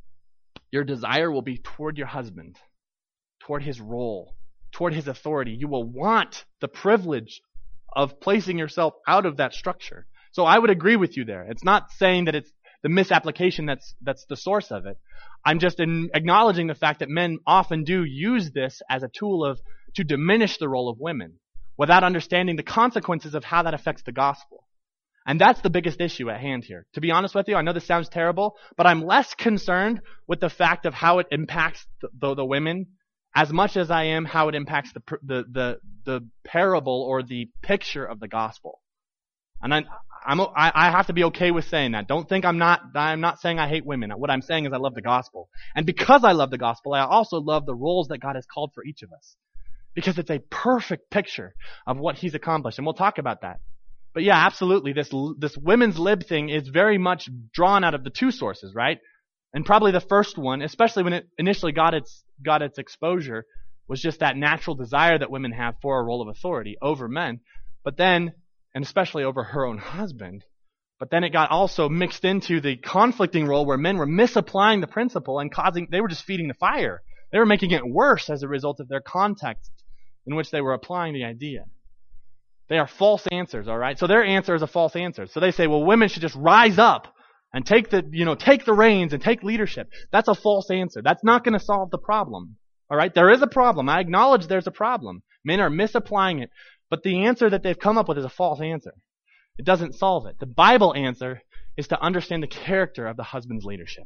your desire will be toward your husband, toward his role, toward his authority. You will want the privilege of placing yourself out of that structure. So I would agree with you there. It's not saying that it's the misapplication that's that's the source of it. I'm just in acknowledging the fact that men often do use this as a tool of to diminish the role of women without understanding the consequences of how that affects the gospel. And that's the biggest issue at hand here. To be honest with you, I know this sounds terrible, but I'm less concerned with the fact of how it impacts the, the, the women as much as I am how it impacts the, the the the parable or the picture of the gospel. And I, I'm I have to be okay with saying that. Don't think I'm not I'm not saying I hate women. What I'm saying is I love the gospel. And because I love the gospel, I also love the roles that God has called for each of us. Because it's a perfect picture of what He's accomplished. And we'll talk about that. But yeah, absolutely. This this women's lib thing is very much drawn out of the two sources, right? And probably the first one, especially when it initially got its got its exposure, was just that natural desire that women have for a role of authority over men. But then, and especially over her own husband, but then it got also mixed into the conflicting role where men were misapplying the principle and causing, they were just feeding the fire. They were making it worse as a result of their context in which they were applying the idea. They are false answers, all right? So their answer is a false answer. So they say, well, women should just rise up and take the, you know, take the reins and take leadership. That's a false answer. That's not going to solve the problem. All right? There is a problem. I acknowledge there's a problem. Men are misapplying it. But the answer that they've come up with is a false answer. It doesn't solve it. The Bible answer is to understand the character of the husband's leadership.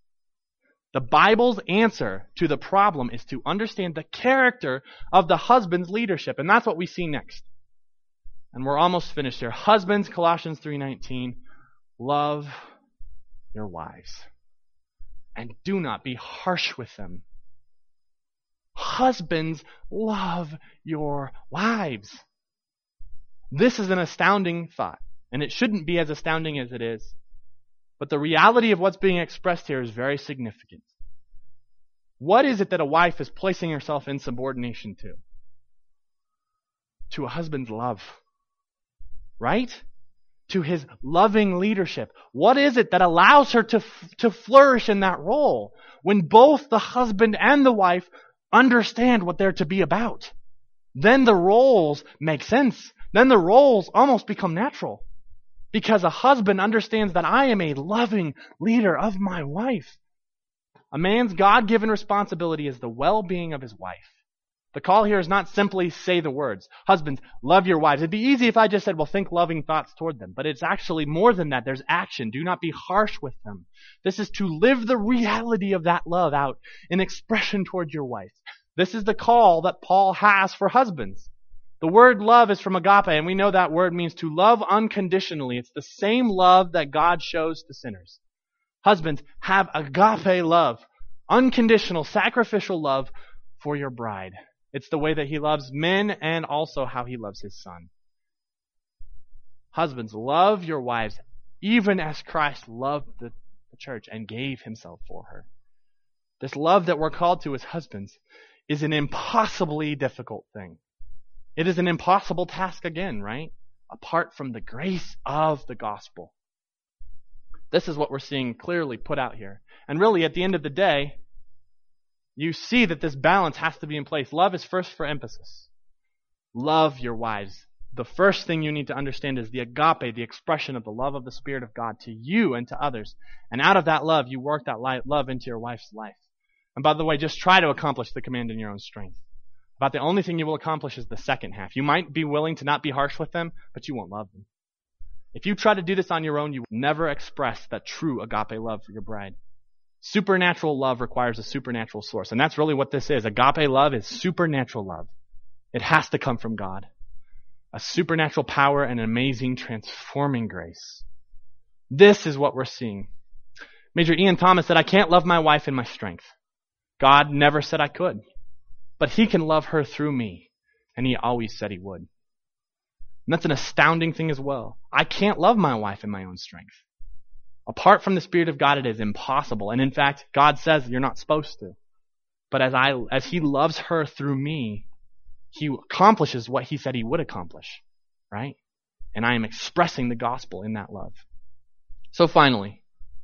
The Bible's answer to the problem is to understand the character of the husband's leadership. And that's what we see next. And we're almost finished here. Husbands, Colossians three nineteen, love your wives. And do not be harsh with them. Husbands, love your wives. This is an astounding thought, and it shouldn't be as astounding as it is. But the reality of what's being expressed here is very significant. What is it that a wife is placing herself in subordination to? To a husband's love. Right? To his loving leadership. What is it that allows her to, to flourish in that role when both the husband and the wife understand what they're to be about? Then the roles make sense. Then the roles almost become natural. Because a husband understands that I am a loving leader of my wife. A man's God-given responsibility is the well-being of his wife. The call here is not simply say the words. Husbands, love your wives. It'd be easy if I just said, well, think loving thoughts toward them. But it's actually more than that. There's action. Do not be harsh with them. This is to live the reality of that love out in expression toward your wife. This is the call that Paul has for husbands. The word love is from agape, and we know that word means to love unconditionally. It's the same love that God shows to sinners. Husbands, have agape love, unconditional, sacrificial love for your bride. It's the way that he loves men and also how he loves his son. Husbands, love your wives even as Christ loved the, the church and gave himself for her. This love that we're called to as husbands is an impossibly difficult thing. It is an impossible task again, right? Apart from the grace of the gospel. This is what we're seeing clearly put out here. And really, at the end of the day, you see that this balance has to be in place. Love is first for emphasis. Love your wives. The first thing you need to understand is the agape, the expression of the love of the Spirit of God to you and to others. And out of that love, you work that love into your wife's life. And by the way, just try to accomplish the command in your own strength. About the only thing you will accomplish is the second half. You might be willing to not be harsh with them, but you won't love them. If you try to do this on your own, you will never express that true agape love for your bride. Supernatural love requires a supernatural source. And that's really what this is. Agape love is supernatural love. It has to come from God. A supernatural power and an amazing transforming grace. This is what we're seeing. Major Ian Thomas said, I can't love my wife in my strength. God never said I could. But he can love her through me. And he always said he would. And that's an astounding thing as well. I can't love my wife in my own strength. Apart from the Spirit of God, it is impossible. And in fact, God says you're not supposed to. But as I, as he loves her through me, he accomplishes what he said he would accomplish. Right? And I am expressing the gospel in that love. So finally,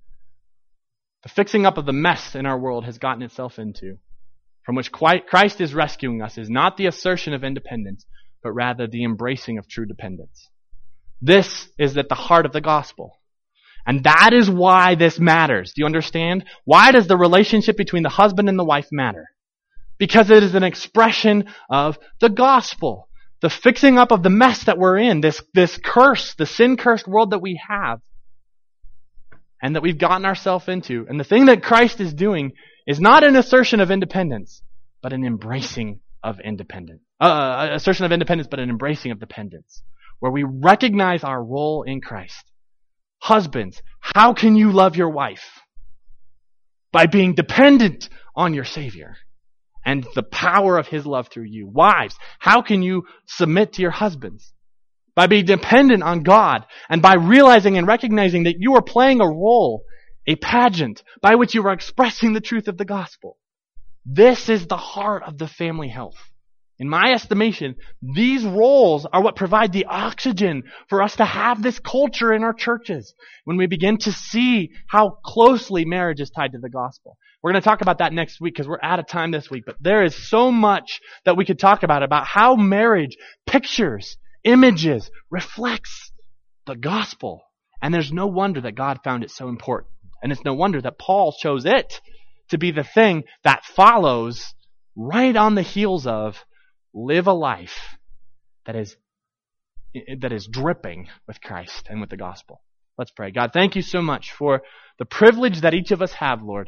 the fixing up of the mess in our world has gotten itself into, from which Christ is rescuing us, is not the assertion of independence, but rather the embracing of true dependence. This is at the heart of the gospel. And that is why this matters. Do you understand? Why does the relationship between the husband and the wife matter? Because it is an expression of the gospel. The fixing up of the mess that we're in, this, this curse, the sin-cursed world that we have, and that we've gotten ourselves into. And the thing that Christ is doing is not an assertion of independence, but an embracing of independence. Uh, assertion of independence, but an embracing of dependence. Where we recognize our role in Christ. Husbands, how can you love your wife? By being dependent on your Savior and the power of his love through you. Wives, how can you submit to your husbands? By being dependent on God and by realizing and recognizing that you are playing a role, a pageant, by which you are expressing the truth of the gospel. This is the heart of the family health. In my estimation, these roles are what provide the oxygen for us to have this culture in our churches when we begin to see how closely marriage is tied to the gospel. We're going to talk about that next week because we're out of time this week, but there is so much that we could talk about, about how marriage pictures, images, reflects the gospel. And there's no wonder that God found it so important. And it's no wonder that Paul chose it to be the thing that follows right on the heels of live a life that is that is dripping with Christ and with the gospel. Let's pray. God, thank you so much for the privilege that each of us have, Lord.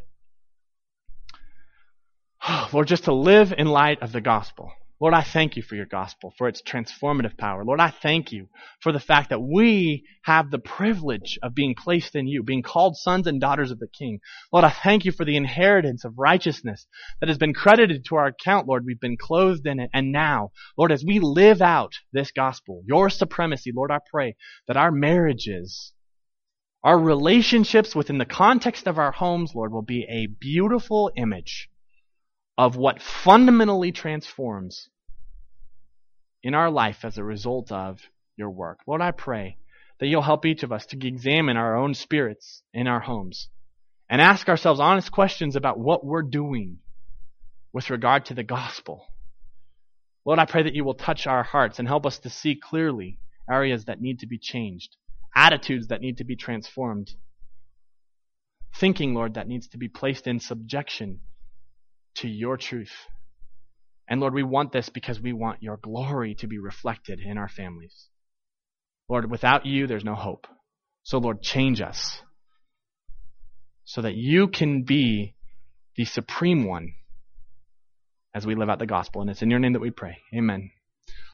Lord, just to live in light of the gospel. Lord, I thank you for your gospel, for its transformative power. Lord, I thank you for the fact that we have the privilege of being placed in you, being called sons and daughters of the King. Lord, I thank you for the inheritance of righteousness that has been credited to our account, Lord. We've been clothed in it. And now, Lord, as we live out this gospel, your supremacy, Lord, I pray that our marriages, our relationships within the context of our homes, Lord, will be a beautiful image of what fundamentally transforms in our life as a result of your work. Lord, I pray that you'll help each of us to examine our own spirits in our homes and ask ourselves honest questions about what we're doing with regard to the gospel. Lord, I pray that you will touch our hearts and help us to see clearly areas that need to be changed, attitudes that need to be transformed, thinking, Lord, that needs to be placed in subjection to your truth. And Lord, we want this because we want your glory to be reflected in our families. Lord, without you, there's no hope. So Lord, change us so that you can be the supreme one as we live out the gospel. And it's in your name that we pray. Amen.